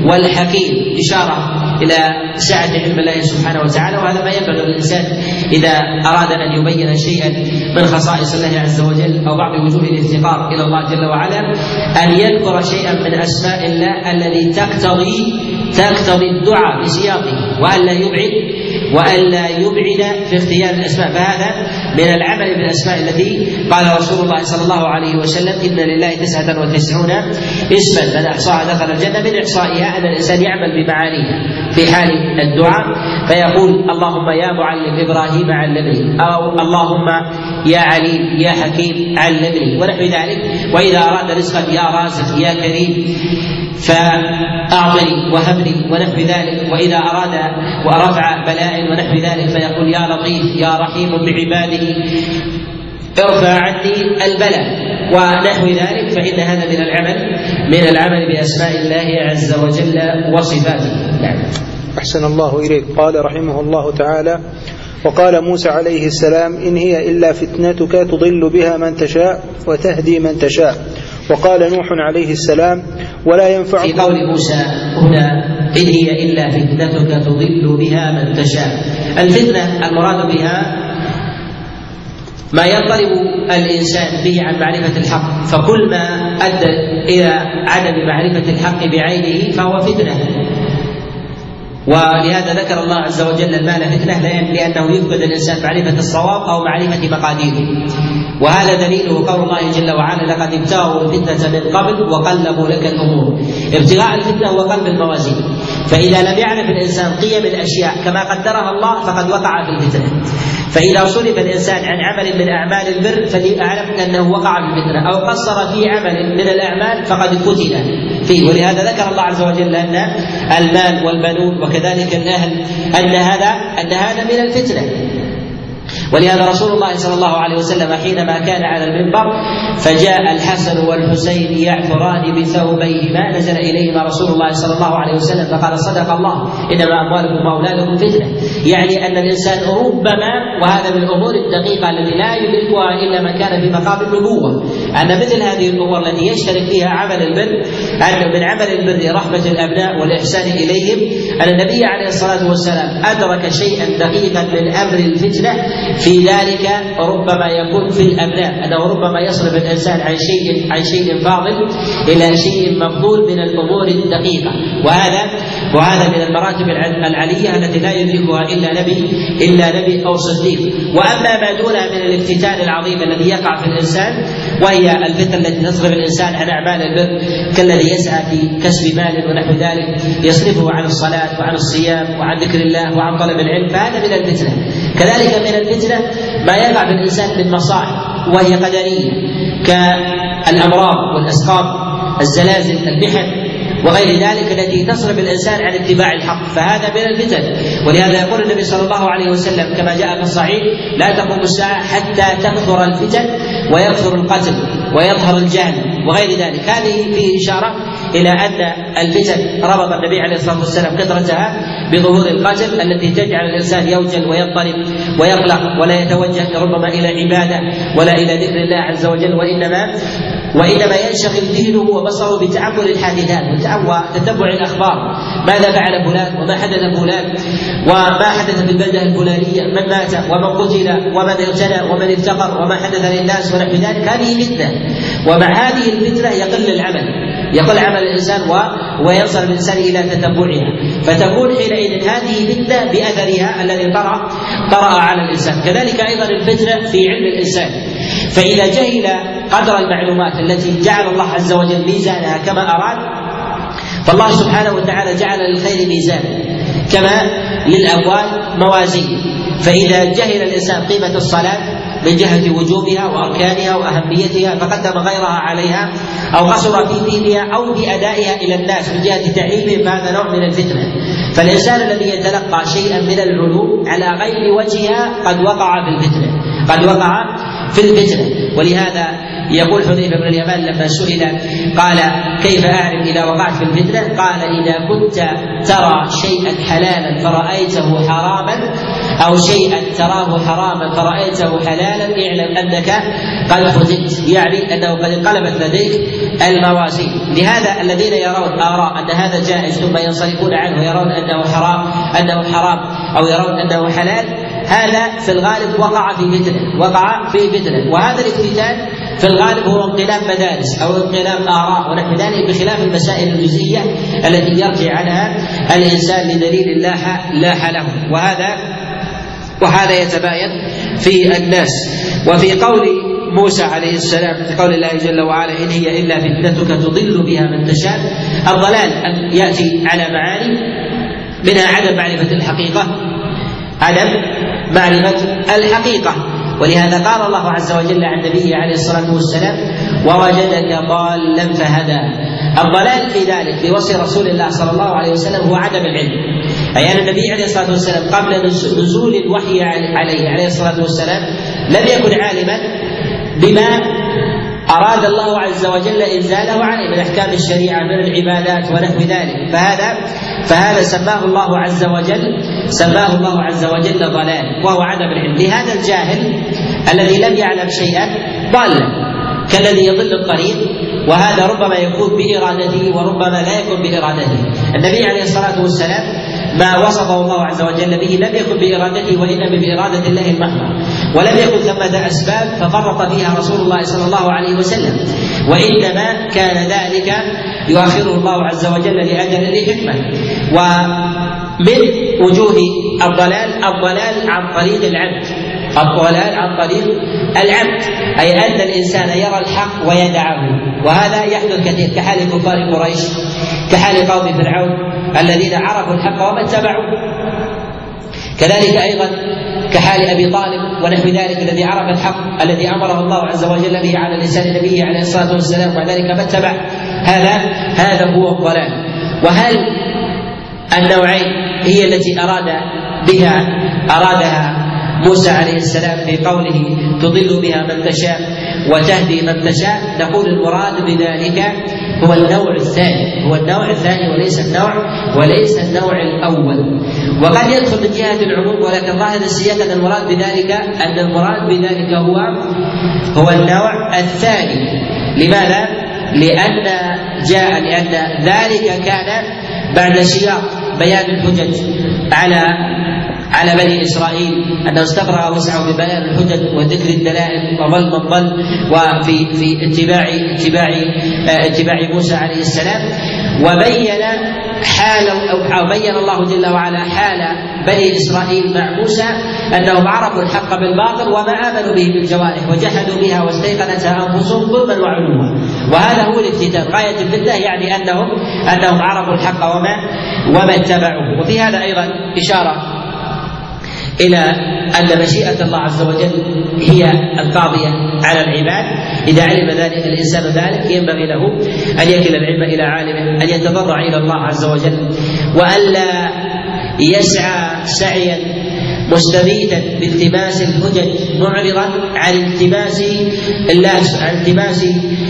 والحكيم، إشارة إلى سعة علم الله سبحانه وتعالى. وهذا ما ينبغي للإنسان إذا أراد أن يبين شيئا من خصائص الله عز وجل أو بعض وجوه الافتقار إلى الله جل وعلا أن يذكر شيئا من أسماء الله الذي تقتضي تقتضي الدعاء بسياقه، وألا يبعد وألا يبعد في اختيار الأسماء. فهذا من العمل بالأسماء التي قال رسول الله صلى الله عليه وسلم: إن لله تسعة وتسعون اسما من أحصاها دخل الجنة. من إحصائها أن الإنسان يعمل بمعانيها في حال الدعاء، فيقول: اللهم يا معلم إبراهيم علمني، أو اللهم يا عليم يا حكيم علمني، ونحو ذلك. وإذا أراد رزقا: يا رازق يا كريم فأعطني وهب لي، ونحو ذلك. وإذا أراد ورفع بلاء ونحو ذلك فيقول: يا لطيف يا رحيم بعباده ارفع عني البلاء، ونحو ذلك. فإن هذا من العمل من العمل بأسماء الله عز وجل وصفاته. نعم. أحسن الله إليك. قال رحمه الله تعالى: وقال موسى عليه السلام: إن هي إلا فتنتك تضل بها من تشاء وتهدي من تشاء. وقال نوح عليه السلام: ولا ينفع. في قول موسى هنا: إن هي إلا فتنتك تضل بها من تشاء. الفتنة المراد بها ما يضطرب الإنسان به عن معرفة الحق، فكل ما أدى إلى عدم معرفة الحق بعينه فهو فتنة. ولهذا ذكر الله عز وجل المال فتنة، لأنه يفقد الإنسان معرفة الصواب أو معرفة مقاديره. وهذا دليله قول الله جل وعلا: لقد ابتغوا الفتنة من قبل وقلبوا لك الأمور. ابتغاء الفتنة هو قلب الموازين، فإذا لم يعرف الإنسان قيم الأشياء كما قدرها الله فقد وقع في الفتنة. فإذا صرف الإنسان عن عمل من أعمال البر فليعلم أنه وقع في الفتنة، أو قصر في عمل من الأعمال فقد فتن فيه. ولهذا ذكر الله عز وجل أن المال والبنون وكذلك الأهل أن هذا أن هذا من الفتنة. ولهذا رسول الله صلى الله عليه وسلم حينما كان على المنبر فجاء الحسن والحسين يعثران بثوبيهما، نزل إليهما رسول الله صلى الله عليه وسلم فقال: صدق الله، إنما أموالكم وأولادكم فتنة. يعني أن الإنسان ربما، وهذا من الأمور الدقيقة التي لا يدركها إلا من كان في مقام النبوة، أن مثل هذه الأمور التي يشترك فيها عمل البر، أن من عمل البر رحمة الأبناء والإحسان إليهم. أن النبي عليه الصلاة والسلام أدرك شيئا دقيقا من أمر الفتنة في ذلك، ربما يكون في الأبناء، أنه ربما يصرف الإنسان عن شيء عن شيء فاضل إلى شيء مفضول من الأمور الدقيقة. وهذا وهذا من المراتب العلية التي لا يدركها إلا نبي إلا نبي أو صديق. وأما ما دونها من الافتتان العظيم الذي يقع في الإنسان، وهي الفتنة التي تصرف الإنسان عن أعمال البر، كالذي يسعى في كسب مال ونحو ذلك يصرفه عن الصلاة وعن الصيام وعن ذكر الله وعن طلب العلم، فهذا من الفتنة. كذلك من الفتنة ما يقع بالإنسان من مصائب وهي قدرية، كالأمراض والأسقام، الزلازل، المحن وغير ذلك التي تصرف الإنسان عن اتباع الحق، فهذا من الفتن. ولهذا يقول النبي صلى الله عليه وسلم كما جاء في الصحيح: لا تقوم الساعة حتى تكثر الفتن ويكثر القتل ويظهر الجهل وغير ذلك. هذه فيه إشارة إلى أن الفتن ربط النبي عليه الصلاة والسلام كثرتها بظهور القتل التي تجعل الإنسان يوجل ويضطرب ويقلق ولا يتوجه ربما إلى عبادة ولا إلى ذكر الله عز وجل، وإنما وإنما ينشغل ذهنه وبصره بتعمل الحادثات وتتبع الأخبار، ماذا فعل فلان وما حدث فلان وما حدث في البلدة الفلانية، من مات ومن قتل ومن اغتنى ومن افتقر وما حدث للناس ونحو ذلك. هذه فتنة، ومع هذه الفتنة يقل العمل يقل عمل الإنسان ويصل الإنسان إلى تتبعها، فتكون حينئذ هذه فتنة بأثرها الذي طرأ طرأ على الإنسان. كذلك أيضا الفتنة في علم الإنسان، فإذا جهل قدر المعلومات التي جعل الله عز وجل ميزانها كما أراد، فالله سبحانه وتعالى جعل للخير ميزان كما للأموال موازين. فإذا جهل الإنسان قيمة الصلاة من جهة وجوبها وأركانها وأهميتها فقدم غيرها عليها، أو قصر في دينها أو في أدائها إلى الناس من جهة تعليمهم، فهذا نوع من الفتنة. فالإنسان الذي يتلقى شيئا من العلوم على غير وجهها قد وقع في الفتنة قد وقع في الفتنة ولهذا يقول حذيفة بن اليمان لما سئل قال: كيف أعرف إذا وقعت في الفتنة؟ قال: إذا كنت ترى شيئا حلالا فرأيته حراما أو شيئا تراه حراما فرأيته حلالا اعلم أنك قد خزيت، يعني أنه قد انقلبت لديك الموازين. لهذا الذين يرون آراء أن هذا جائز ثم ينصرفون عنه يرون أنه حرام أنه حرام أو يرون أنه حلال، هذا في الغالب وقع في فتنة وقع في فتنة وهذا الافتتان في الغالب هو انقلاب مدارس أو انقلاب آراء ونحو ذلك، بخلاف المسائل الجزئية التي يرجع عنها الإنسان لدليل لاح لاح له، وهذا وهذا يتباين في الناس. وفي قول موسى عليه السلام في قول الله جل وعلا إن هي إلا فتنتك تضل بها من تشاء، الضلال أن يأتي على معاني منها عدم معرفة الحقيقة عدم معرفة الحقيقة ولهذا قال الله عز وجل عن نبيه عليه الصلاة والسلام ووجدك ضالا فهدى. الضلال في ذلك في وصف رسول الله صلى الله عليه وسلم هو عدم العلم، أي أن النبي عليه الصلاة والسلام قبل نزول الوحي عليه عليه الصلاة والسلام لم يكن عالما بما أراد الله عز وجل إنزاله عليه من أحكام الشريعة من العبادات ونحو ذلك، فهذا فهذا سماه الله عز وجل سماه الله عز وجل ضلال وهو عدم العلم. لهذا الجاهل الذي لم يعلم شيئا ضال كالذي يضل الطريق، وهذا ربما يكون بإرادته وربما لا يكون بإرادته. النبي عليه الصلاة والسلام ما وصفه الله عز وجل به لم يكن بإرادته وإنما بإرادة الله المحضة، ولم يكن ثمة أسباب ففرط فيها رسول الله صلى الله عليه وسلم، وإنما كان ذلك يؤخره الله عز وجل لأجل لحكمة. ومن وجوه الضلال الضلال عن طريق العبد الضلال عن طريق العبد أي أن الإنسان يرى الحق ويدعه، وهذا يحدث كثير كحال كفار قريش كحال قوم فرعون الذين عرفوا الحق وما اتبعوا، كذلك أيضا كحال أبي طالب ونحو ذلك الذي عرف الحق الذي أمره الله عز وجل به على لسان نبيه عليه الصلاة والسلام ومع ذلك ما اتبع، هذا هذا هو الضلال. وهل النوعين هي التي أراد بها أرادها موسى عليه السلام في قوله تضل بها من تشاء وتهدي من تشاء؟ نقول المراد بذلك هو النوع الثاني هو النوع الثاني وليس النوع وليس النوع الأول. وقد يدخل من جهة العموم ولكن ظاهر السياق أن المراد بذلك أن المراد بذلك هو هو النوع الثاني. لماذا؟ لأن جاء لأن ذلك كان بعد سياق بيان الحجج على على بني إسرائيل أنه استفرغ وسعه ببيان الحجج وذكر الدلائل وظل من ضل وفي في اتباع اتباع اتباع موسى عليه السلام، وبين حال أو بين الله جل وعلا حال بني إسرائيل مع موسى أنهم عرفوا الحق بالباطل وما آمنوا به بالجوارح وجحدوا بها واستيقنتها أنفسهم ظلما وعلوا، وهذا هو الافتتان غاية الفتنة، يعني أنهم أنهم عرفوا الحق وما وما اتبعوه. وفي هذا أيضا إشارة إلى أن مشيئة الله عز وجل هي القاضية على العباد، إذا علم ذلك الإنسان ذلك ينبغي له أن يكل العلم إلى عالمه، أن يتضرع إلى الله عز وجل، وألا يسعى سعيا مستميتا بالتماس الحجج معرضا عن التماس الله عن التماس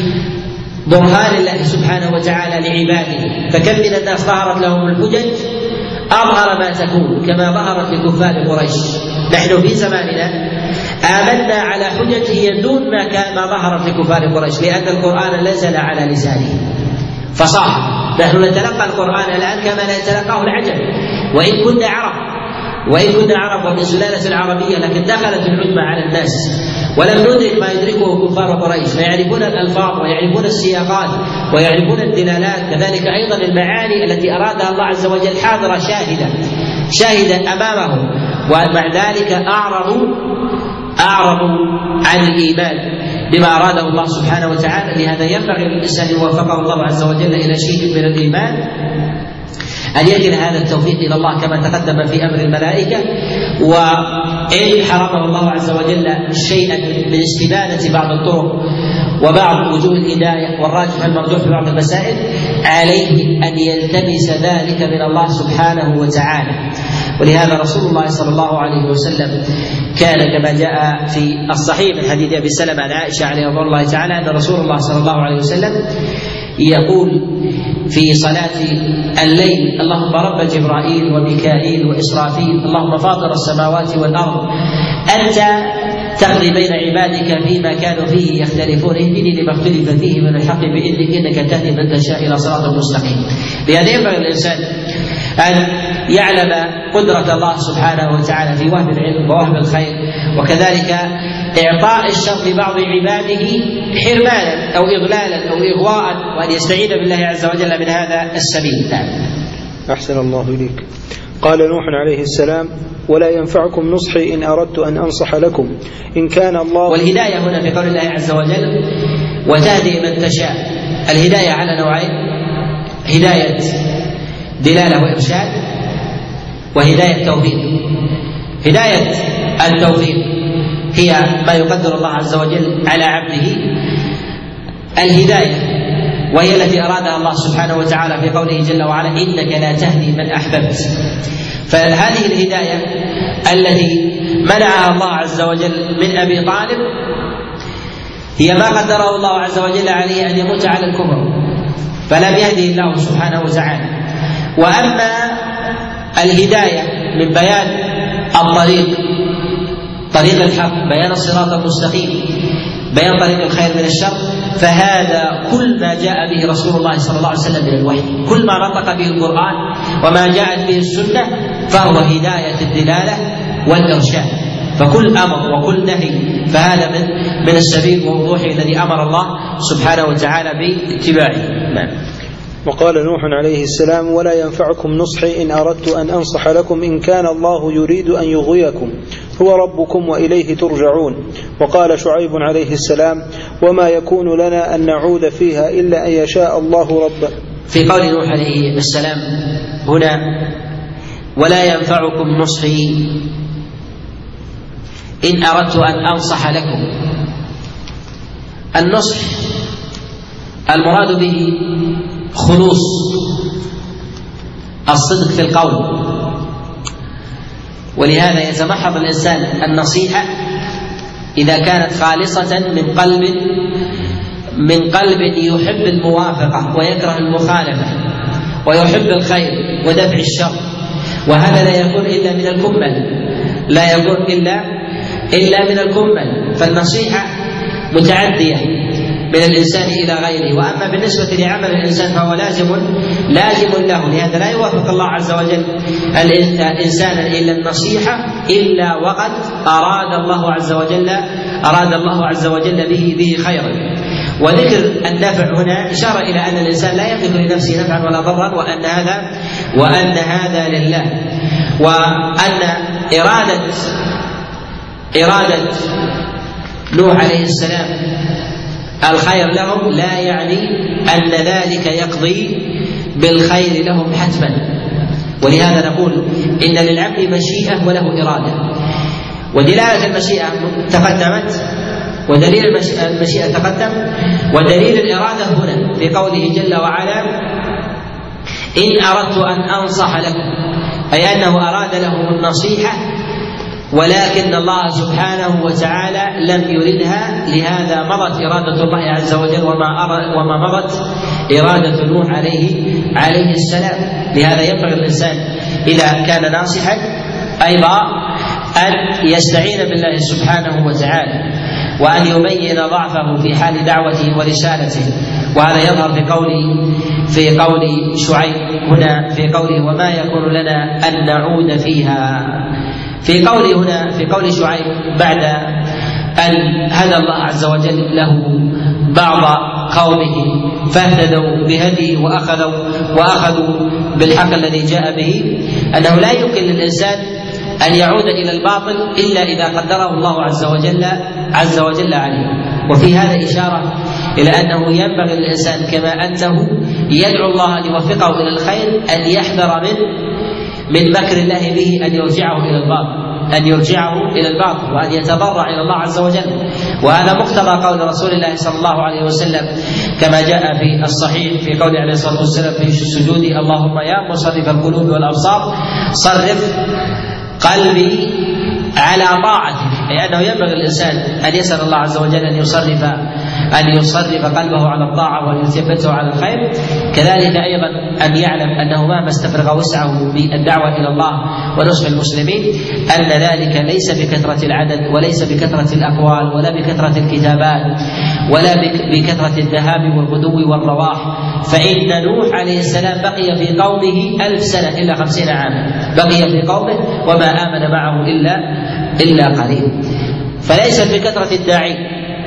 برهان الله سبحانه وتعالى لعباده. فكم من الناس ظهرت لهم الحجج أظهر ما تكون كما ظهرت لكفار قريش. نحن في زماننا آمنا على حجج هي دون ما كان ما ظهرت لكفار قريش، لأن القرآن نزل على لسانه فصاح. نحن نتلقى القرآن الآن كما لا يتلقاه العجم، وإن كنا عرب وإن كنا عرب ومن سلالة العربية، لكن دخلت العجمة على الناس ولم ندرك ما يدركه كفار قريش، فيعرفون الألفاظ ويعرفون السياقات ويعرفون الدلالات، كذلك أيضا المعاني التي أرادها الله عز وجل حاضرة شاهدة شاهدة أمامه، ومع ذلك أعرضوا أعرضوا عن الإيمان بما أراده الله سبحانه وتعالى. لهذا ينبغي للإنسان يوفقه الله عز وجل إلى شيء من الإيمان أن يجد هذا التوفيق إلى الله كما تقدم في أمر الملائكة، وإن حرمه الله عز وجل شيئا من استبانة بعض الطرق وبعض وجوه الهداية والراجح المرجوح في بعض المسائل، عليه أن يلتمس ذلك من الله سبحانه وتعالى. ولهذا رسول الله صلى الله عليه وسلم كان كما جاء في الصحيح من حديث أبي سلمة عن عائشة عليه رضي الله تعالى أن رسول الله صلى الله عليه وسلم يقول في صلاة الليل: اللهم رب جبرائيل وميكائيل وإسرافيل، اللهم فاطر السماوات والأرض، أنت تقضي بين عبادك فيما كانوا فيه يختلفون، اهدني لما اختلف فيه من الحق بإذنك إنك تهدي من تشاء إلى صراط مستقيم. لهذا ينبغي الإنسان أن يعلم قدرة الله سبحانه وتعالى في وهب العلم ووهب الخير، وكذلك إعطاء الشر لبعض عباده حرمانا أو إضلالا أو إغواء، وأن يستعين بالله عز وجل من هذا السبيل. أحسن الله إليك. قال نوح عليه السلام: ولا ينفعكم نصحي إن أردت أن أنصح لكم إن كان الله. والهداية هنا في قول الله عز وجل: وتهدي من تشاء. الهداية على نوعين: هداية دلالة وإرشاد، وهداية توفيق. هداية التوفيق هي ما يقدر الله عز وجل على عبده الهداية، وهي التي أرادها الله سبحانه وتعالى في قوله جل وعلا: إنك لا تهدي من أحببت. فهذه الهداية التي منعها الله عز وجل من أبي طالب هي ما قدره الله عز وجل عليه أن يموت على الكفر، فلم يهدي الله سبحانه وتعالى. وأما الهداية من بيان الطريق، طريق الحق، بيان الصراط المستقيم، بيان طريق الخير من الشر، فهذا كل ما جاء به رسول الله صلى الله عليه وسلم من الوحي، كل ما نطق به القرآن وما جاءت به السنة فهو هداية الدلالة والإرشاد. فكل أمر وكل نهي فهذا من من السبيل ووضوحه الذي أمر الله سبحانه وتعالى باتباعه. نعم. وقال نوح عليه السلام: ولا ينفعكم نصحي إن أردت أن أنصح لكم إن كان الله يريد أن يغويكم هو ربكم وإليه ترجعون. وقال شعيب عليه السلام: وما يكون لنا أن نعود فيها إلا أن يشاء الله رب. في قول نوح عليه السلام هنا: ولا ينفعكم نصحي إن أردت أن أنصح لكم. النصح المراد به خلوص الصدق في القول، ولهذا يتمحض الإنسان النصيحة إذا كانت خالصة من قلب من قلب يحب الموافقة ويكره المخالفة ويحب الخير ودفع الشر، وهذا لا يكون إلا من الكمل، لا يكون إلا إلا من الكمل. فالنصيحة متعدية من الإنسان إلى غيره. وأما بالنسبة لعمل الإنسان فهو لازم لازم له. لهذا لا يوافق الله عز وجل الإنسان إلا النصيحة إلا وقد أراد الله عز وجل أراد الله عز وجل به به خيرا. وذكر النفع هنا إشارة إلى أن الإنسان لا يملك لنفسه نفعا ولا ضرا، وأن هذا وأن هذا لله، وأن إرادة إرادة نوح عليه السلام الخير لهم لا يعني أن ذلك يقضي بالخير لهم حتما. ولهذا نقول إن للعبد مشيئة وله إرادة، ودلالة المشيئة تقدمت ودليل المشيئة تقدم، ودليل الإرادة هنا في قوله جل وعلا: إن أردت أن أنصح لكم، أي أنه أراد لهم النصيحة ولكن الله سبحانه وتعالى لم يردها، لهذا مضت إرادة الله عز وجل وما وما مضت إرادة نوح عليه عليه السلام. لهذا ينبغي الإنسان إذا كان ناصحا أيضا أن يستعين بالله سبحانه وتعالى، وأن يبين ضعفه في حال دعوته ورسالته. وهذا يظهر في قول في قول شعيب هنا في قوله: وما يكون لنا أن نعود فيها. في قوله هنا في قول شعيب بعد أن هدى الله عز وجل له بعض قومه فاهتدوا بهديه وأخذوا وأخذوا بالحق الذي جاء به، أنه لا يمكن للإنسان أن يعود إلى الباطل إلا إذا قدره الله عز وجل عز وجل عليه. وفي هذا إشارة إلى أنه ينبغي للإنسان كما أنه يدعو الله أن يوفقه إلى الخير أن يحذر من من مكر الله به أن يرجعه إلى الباطل أن يرجعه إلى الباطل وأن يتضرع إلى الله عز وجل. وهذا مقتضى قول رسول الله صلى الله عليه وسلم كما جاء في الصحيح في قول عليه الصلاة والسلام في السجود: اللهم يا مصرف القلوب والأبصار صرف قلبي على طاعتك. أي أنه ينبغي الإنسان أن يسأل الله عز وجل أن يصرف أن يصرف قلبه على الطاعة وأن يثبته على الخير. كذلك أيضا أن يعلم أنه مهما استفرغ وسعه بالدعوة إلى الله ونصح المسلمين أن ذلك ليس بكثرة العدد وليس بكثرة الأقوال ولا بكثرة الكتابات ولا بكثرة الذهاب والغدو والرواح. فإن نوح عليه السلام بقي في قومه ألف سنة إلا خمسين عاما، بقي في قومه وما آمن معه إلا إلا قليل. فليس بكثرة الداعين.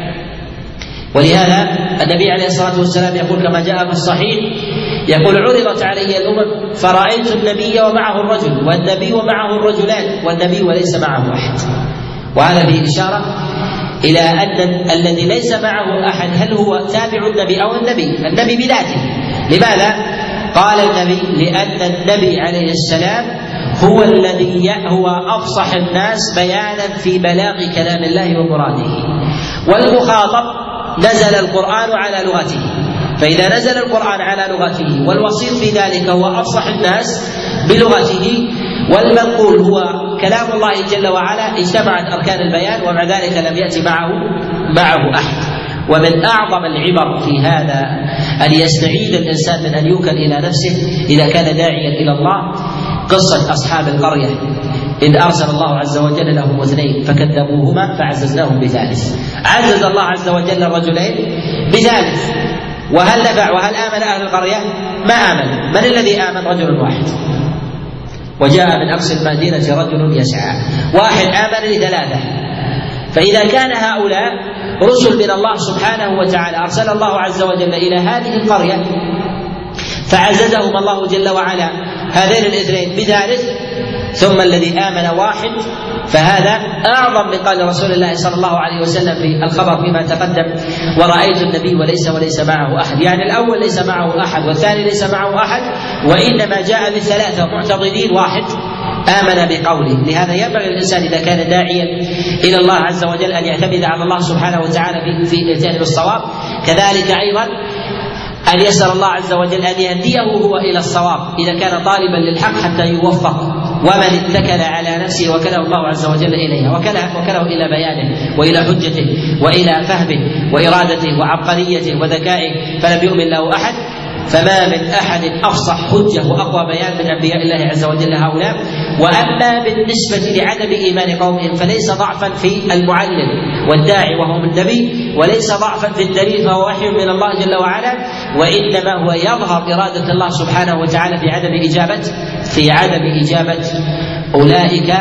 ولهذا النبي عليه الصلاة والسلام يقول كما جاء في الصحيح، يقول عرضت علي الأمم فرأيت النبي ومعه الرجل والنبي ومعه الرجلان والنبي وليس معه أحد. وهذا فيه إشارة إلى أن الذي ليس معه أحد هل هو تابع النبي أو النبي؟ النبي بذاته. لماذا؟ قال النبي لأن النبي عليه السلام هو الذي هو أفصح الناس بيانا في بلاغ كلام الله ومراده، والمخاطب نزل القرآن على لغته. فإذا نزل القرآن على لغته والوسيط في ذلك هو أفصح الناس بلغته، والمنقول هو كلام الله جل وعلا، اجتمعت أركان البيان ومع ذلك لم يأتي معه معه أحد. ومن أعظم العبر في هذا أن يستعيد الإنسان من أن يوكل إلى نفسه إذا كان داعيا إلى الله. قصة أصحاب القرية إذ أرسل الله عز وجل لهم اثنين فكذبوهما فعززناهم بثالث. عزز الله عز وجل الرجلين بثالث، وهل نفع وهل آمن أهل القرية؟ ما آمن. من الذي آمن؟ رجل واحد. وجاء من أقصى المدينة رجل يسعى، واحد آمن لثلاثة. فإذا كان هؤلاء رسل من الله سبحانه وتعالى أرسل الله عز وجل إلى هذه القرية فعززهم الله جل وعلا هذين الاثنين بثالث، ثم الذي آمن واحد، فهذا أعظم من قال رسول الله صلى الله عليه وسلم في الخبر فيما تقدم ورأيت النبي وليس وليس معه أحد. يعني الأول ليس معه أحد والثاني ليس معه أحد، وإنما جاء بالثلاثة معتضدين واحد آمن بقوله. لهذا ينبغي الإنسان إذا كان داعيا إلى الله عز وجل أن يعتمد على الله سبحانه وتعالى في الاتيان بالصواب. كذلك أيضا أن يسأل الله عز وجل أن يهديه هو إلى الصواب إذا كان طالبا للحق حتى يوفق. ومن اتكل على نفسه وكله الله عز وجل إليها، وكله, وكله إلى بيانه وإلى حجته وإلى فهمه وإرادته وعبقريته وذكائه فلم يؤمن له أحد. فما من أحد أفصح حجة وأقوى بيان من أنبياء الله عز وجل هؤلاء. وأما بالنسبة لعدم إيمان قومهم فليس ضعفا في المعلم والداعي وهو من النبي، وليس ضعفا في الدليل فهو وحي من الله جل وعلا، وإنما هو يظهر إرادة الله سبحانه وتعالى في عدم إجابة في عدم إجابة أولئك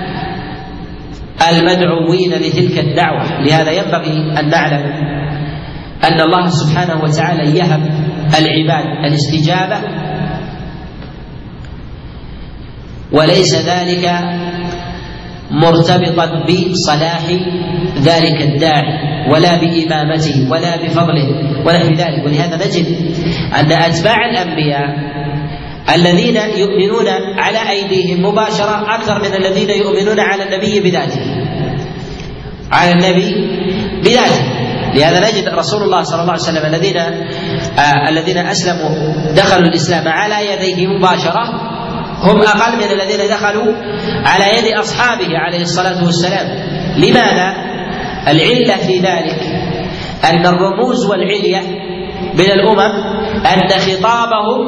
المدعوين لتلك الدعوة. لهذا ينبغي أن نعلم أن الله سبحانه وتعالى يهب العباد الاستجابة، وليس ذلك مرتبطا بصلاح ذلك الداعي ولا بإمامته ولا بفضله ونحو ذلك. ولهذا نجد أن أتباع الأنبياء الذين يؤمنون على أيديهم مباشرة أكثر من الذين يؤمنون على النبي بذاته على النبي بذاته. لهذا نجد رسول الله صلى الله عليه وسلم الذين آه الذين أسلموا دخلوا الإسلام على يديه مباشرة هم أقل من الذين دخلوا على يد أصحابه عليه الصلاة والسلام. لماذا؟ العلة في ذلك أن الرموز والعلية من الأمم أن خطابهم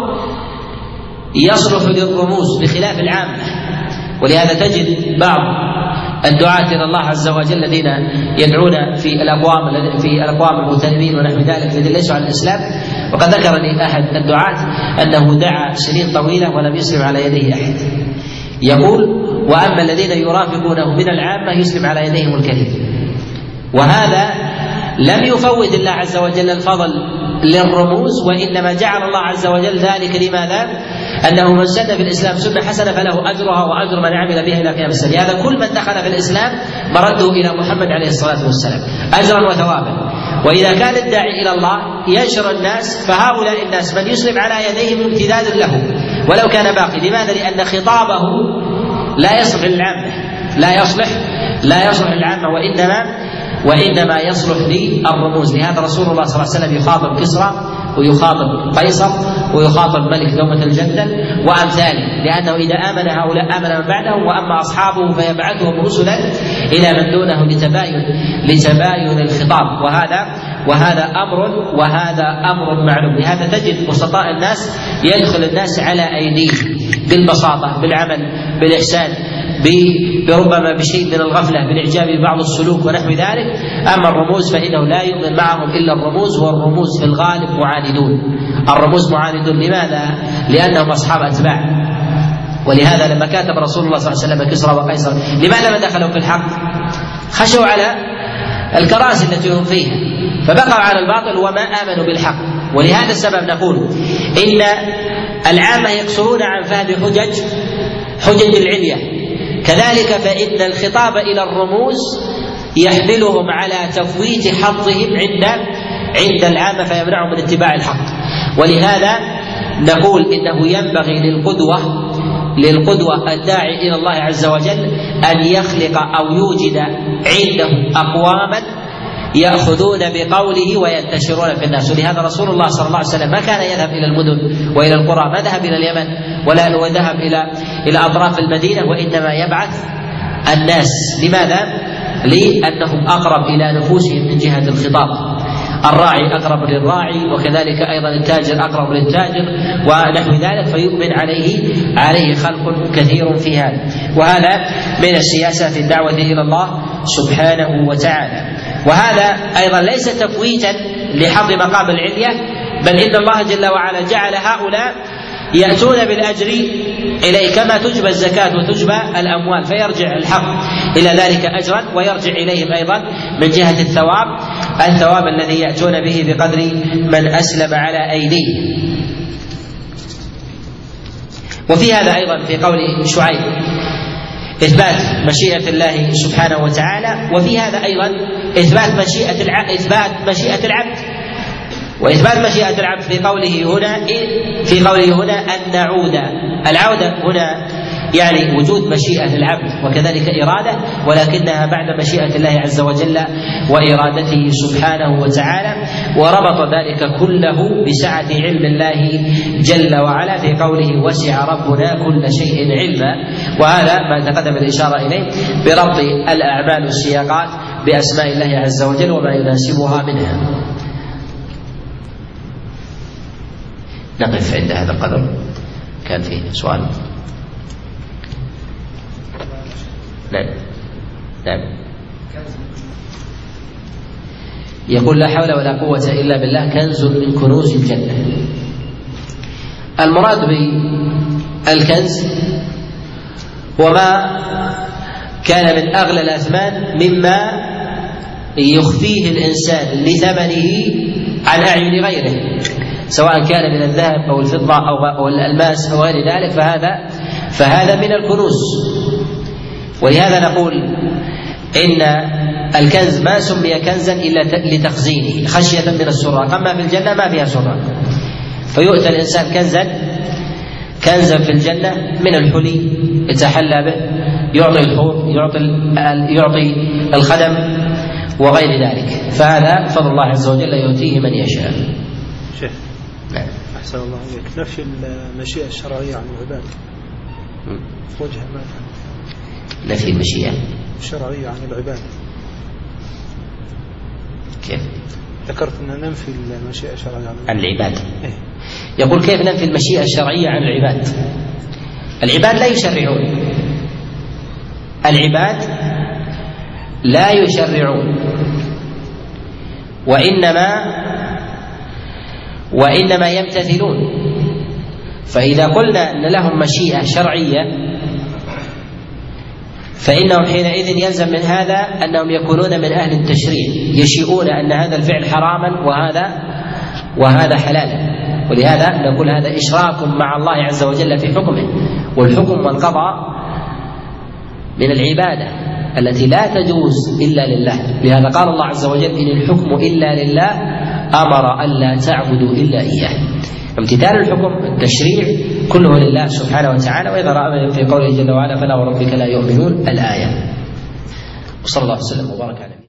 يصلح للرموز بخلاف العامة. ولهذا تجد بعض الدعاة إلى الله عز وجل الذين يدعون في الأقوام في الأقوام المغتربين ونحو ذلك الذين ليسوا على الإسلام. وقد ذكرني أحد الدعاة أنه دعا سنين طويلة ولم يسلم على يديه أحد. يقول: وأما الذين يرافقونه من العامة يسلم على يديهم الكثير. وهذا لم يفوت الله عز وجل الفضل للرموز، وإنما جعل الله عز وجل ذلك لماذا؟ أنه من سن في الإسلام سنة حسنة فله أجرها وأجر من عمل بها إلى قيام الساعة. هذا كل من دخل في الإسلام مرده إلى محمد عليه الصلاة والسلام أجرا وثوابا. وإذا كان الداعي إلى الله ينشر الناس فهؤلاء الناس من يسلم على يديهم امتداد له ولو كان باقي. لماذا؟ لأن خطابه لا يصلح للعامة لا يصلح لا يصلح للعامة وإنما وإنما يصلح للرموز. لهذا رسول الله صلى الله عليه وسلم يخاطب كسرى ويخاطب قيصر ويخاطب ملك دومة الجندل وأمثاله، لأنه إذا آمن هؤلاء آمن من بعدهم، وأما أصحابه فيبعثهم رسلا إلى من دونه لتباين لتباين الخطاب، وهذا وهذا أمر وهذا أمر معلوم. لهذا تجد بسطاء الناس يدخل الناس على أيديهم بالبساطة، بالعمل، بالإحسان، بربما بشيء من الغفلة، بالإعجاب ببعض السلوك ونحو ذلك. أما الرموز فإنه لا يؤمن معهم إلا الرموز، والرموز في الغالب معاندون. الرموز معاندون لماذا؟ لأنهم أصحاب أتباع. ولهذا لما كاتب رسول الله صلى الله عليه وسلم كسرى وقيصر لماذا ما دخلوا في الحق؟ خشوا على الكراسي التي هم فيها فبقوا على الباطل وما آمنوا بالحق. ولهذا السبب نقول إن العامة يقصرون عن فهم حجج حجج العلية، كذلك فإن الخطاب إلى الرموز يحملهم على تفويت حظهم عند عند العامة فيمنعهم من اتباع الحق. ولهذا نقول إنه ينبغي للقدوة للقدوة الداعي إلى الله عز وجل أن يخلق أو يوجد عنده أقواما يأخذون بقوله وينتشرون في الناس. ولهذا رسول الله صلى الله عليه وسلم ما كان يذهب إلى المدن وإلى القرى، ما ذهب إلى اليمن ولا ذهب إلى إلى أطراف المدينة، وإنما يبعث الناس. لماذا؟ لأنهم أقرب إلى نفوسهم من جهة الخطاب. الراعي أقرب للراعي، وكذلك أيضا التاجر أقرب للتاجر ونحو ذلك، فيؤمن عليه عليه خلق كثير في هذا. وهذا من السياسة في الدعوة إلى الله سبحانه وتعالى. وهذا أيضا ليس تفويتا لحظ مقام العلية، بل إن الله جل وعلا جعل هؤلاء يأتون بالأجر إليه كما تجبى الزكاة وتجبى الأموال، فيرجع الحق إلى ذلك أجرا ويرجع إليهم أيضا من جهة الثواب الثواب الذي يأتون به بقدر من أسلم على أيديه. وفي هذا أيضا في قول شعيب إثبات مشيئة الله سبحانه وتعالى، وفي هذا أيضا إثبات مشيئة العبد إثبات مشيئة العبد وإثبات مشيئة العبد في قوله هنا في قوله هنا أن نعود. العودة هنا يعني وجود مشيئة العبد وكذلك إرادة، ولكنها بعد مشيئة الله عز وجل وإرادته سبحانه وتعالى، وربط ذلك كله بسعة علم الله جل وعلا في قوله وسع ربنا كل شيء علما. وهذا ما تقدم الإشارة إليه بربط الأعمال والسياقات بأسماء الله عز وجل وما يناسبها منها. نقف عند هذا القدر. كان فيه سؤال؟ نعم نعم. يقول لا حول ولا قوة إلا بالله كنز من كنوز الجنة. المراد بالكنز وما كان من أغلى الأثمان مما يخفيه الإنسان لثمنه عن أعين غيره، سواء كان من الذهب أو الفضة أو الألماس أو غير ذلك، فهذا فهذا من الكنوز. ولهذا نقول إن الكنز ما سمي كنزا إلا لتخزينه خشية من السراق، أما في الجنة ما فيها سراق، فيؤتى الإنسان كنزا كنزا في الجنة من الحلي يتحلى به، يعطي الحور، يعطي يعطي الخدم وغير ذلك، فهذا فضل الله عز وجل يؤتيه من يشاء. شيخ نعم. أحسن الله عليك. نفي المشيئة الشرعية عن العباد وجه ما نفي المشيئة الشرعية عن العباد كيف؟ ذكرت أن ننفي المشيئة الشرعية عن العباد. إيه؟ يقول كيف ننفي المشيئة الشرعية عن العباد؟ العباد لا يشرعون، العباد لا يشرعون، وإنما وإنما يمتثلون. فإذا قلنا أن لهم مشيئة شرعية فإنهم حينئذ يلزم من هذا أنهم يكونون من أهل التشريع، يشيئون أن هذا الفعل حراما وهذا وهذا حلالا. ولهذا نقول هذا إشراك مع الله عز وجل في حكمه، والحكم والقضاء من العبادة التي لا تجوز إلا لله. لهذا قال الله عز وجل إن الحكم إلا لله أمر ألا تعبدوا إلا إياه. امتثال الحكم التشريع كله لله سبحانه وتعالى. وإذا رأى في قوله جل وعلا فلا وربك لا يؤمنون الآية. وصلى الله وسلم وبارك على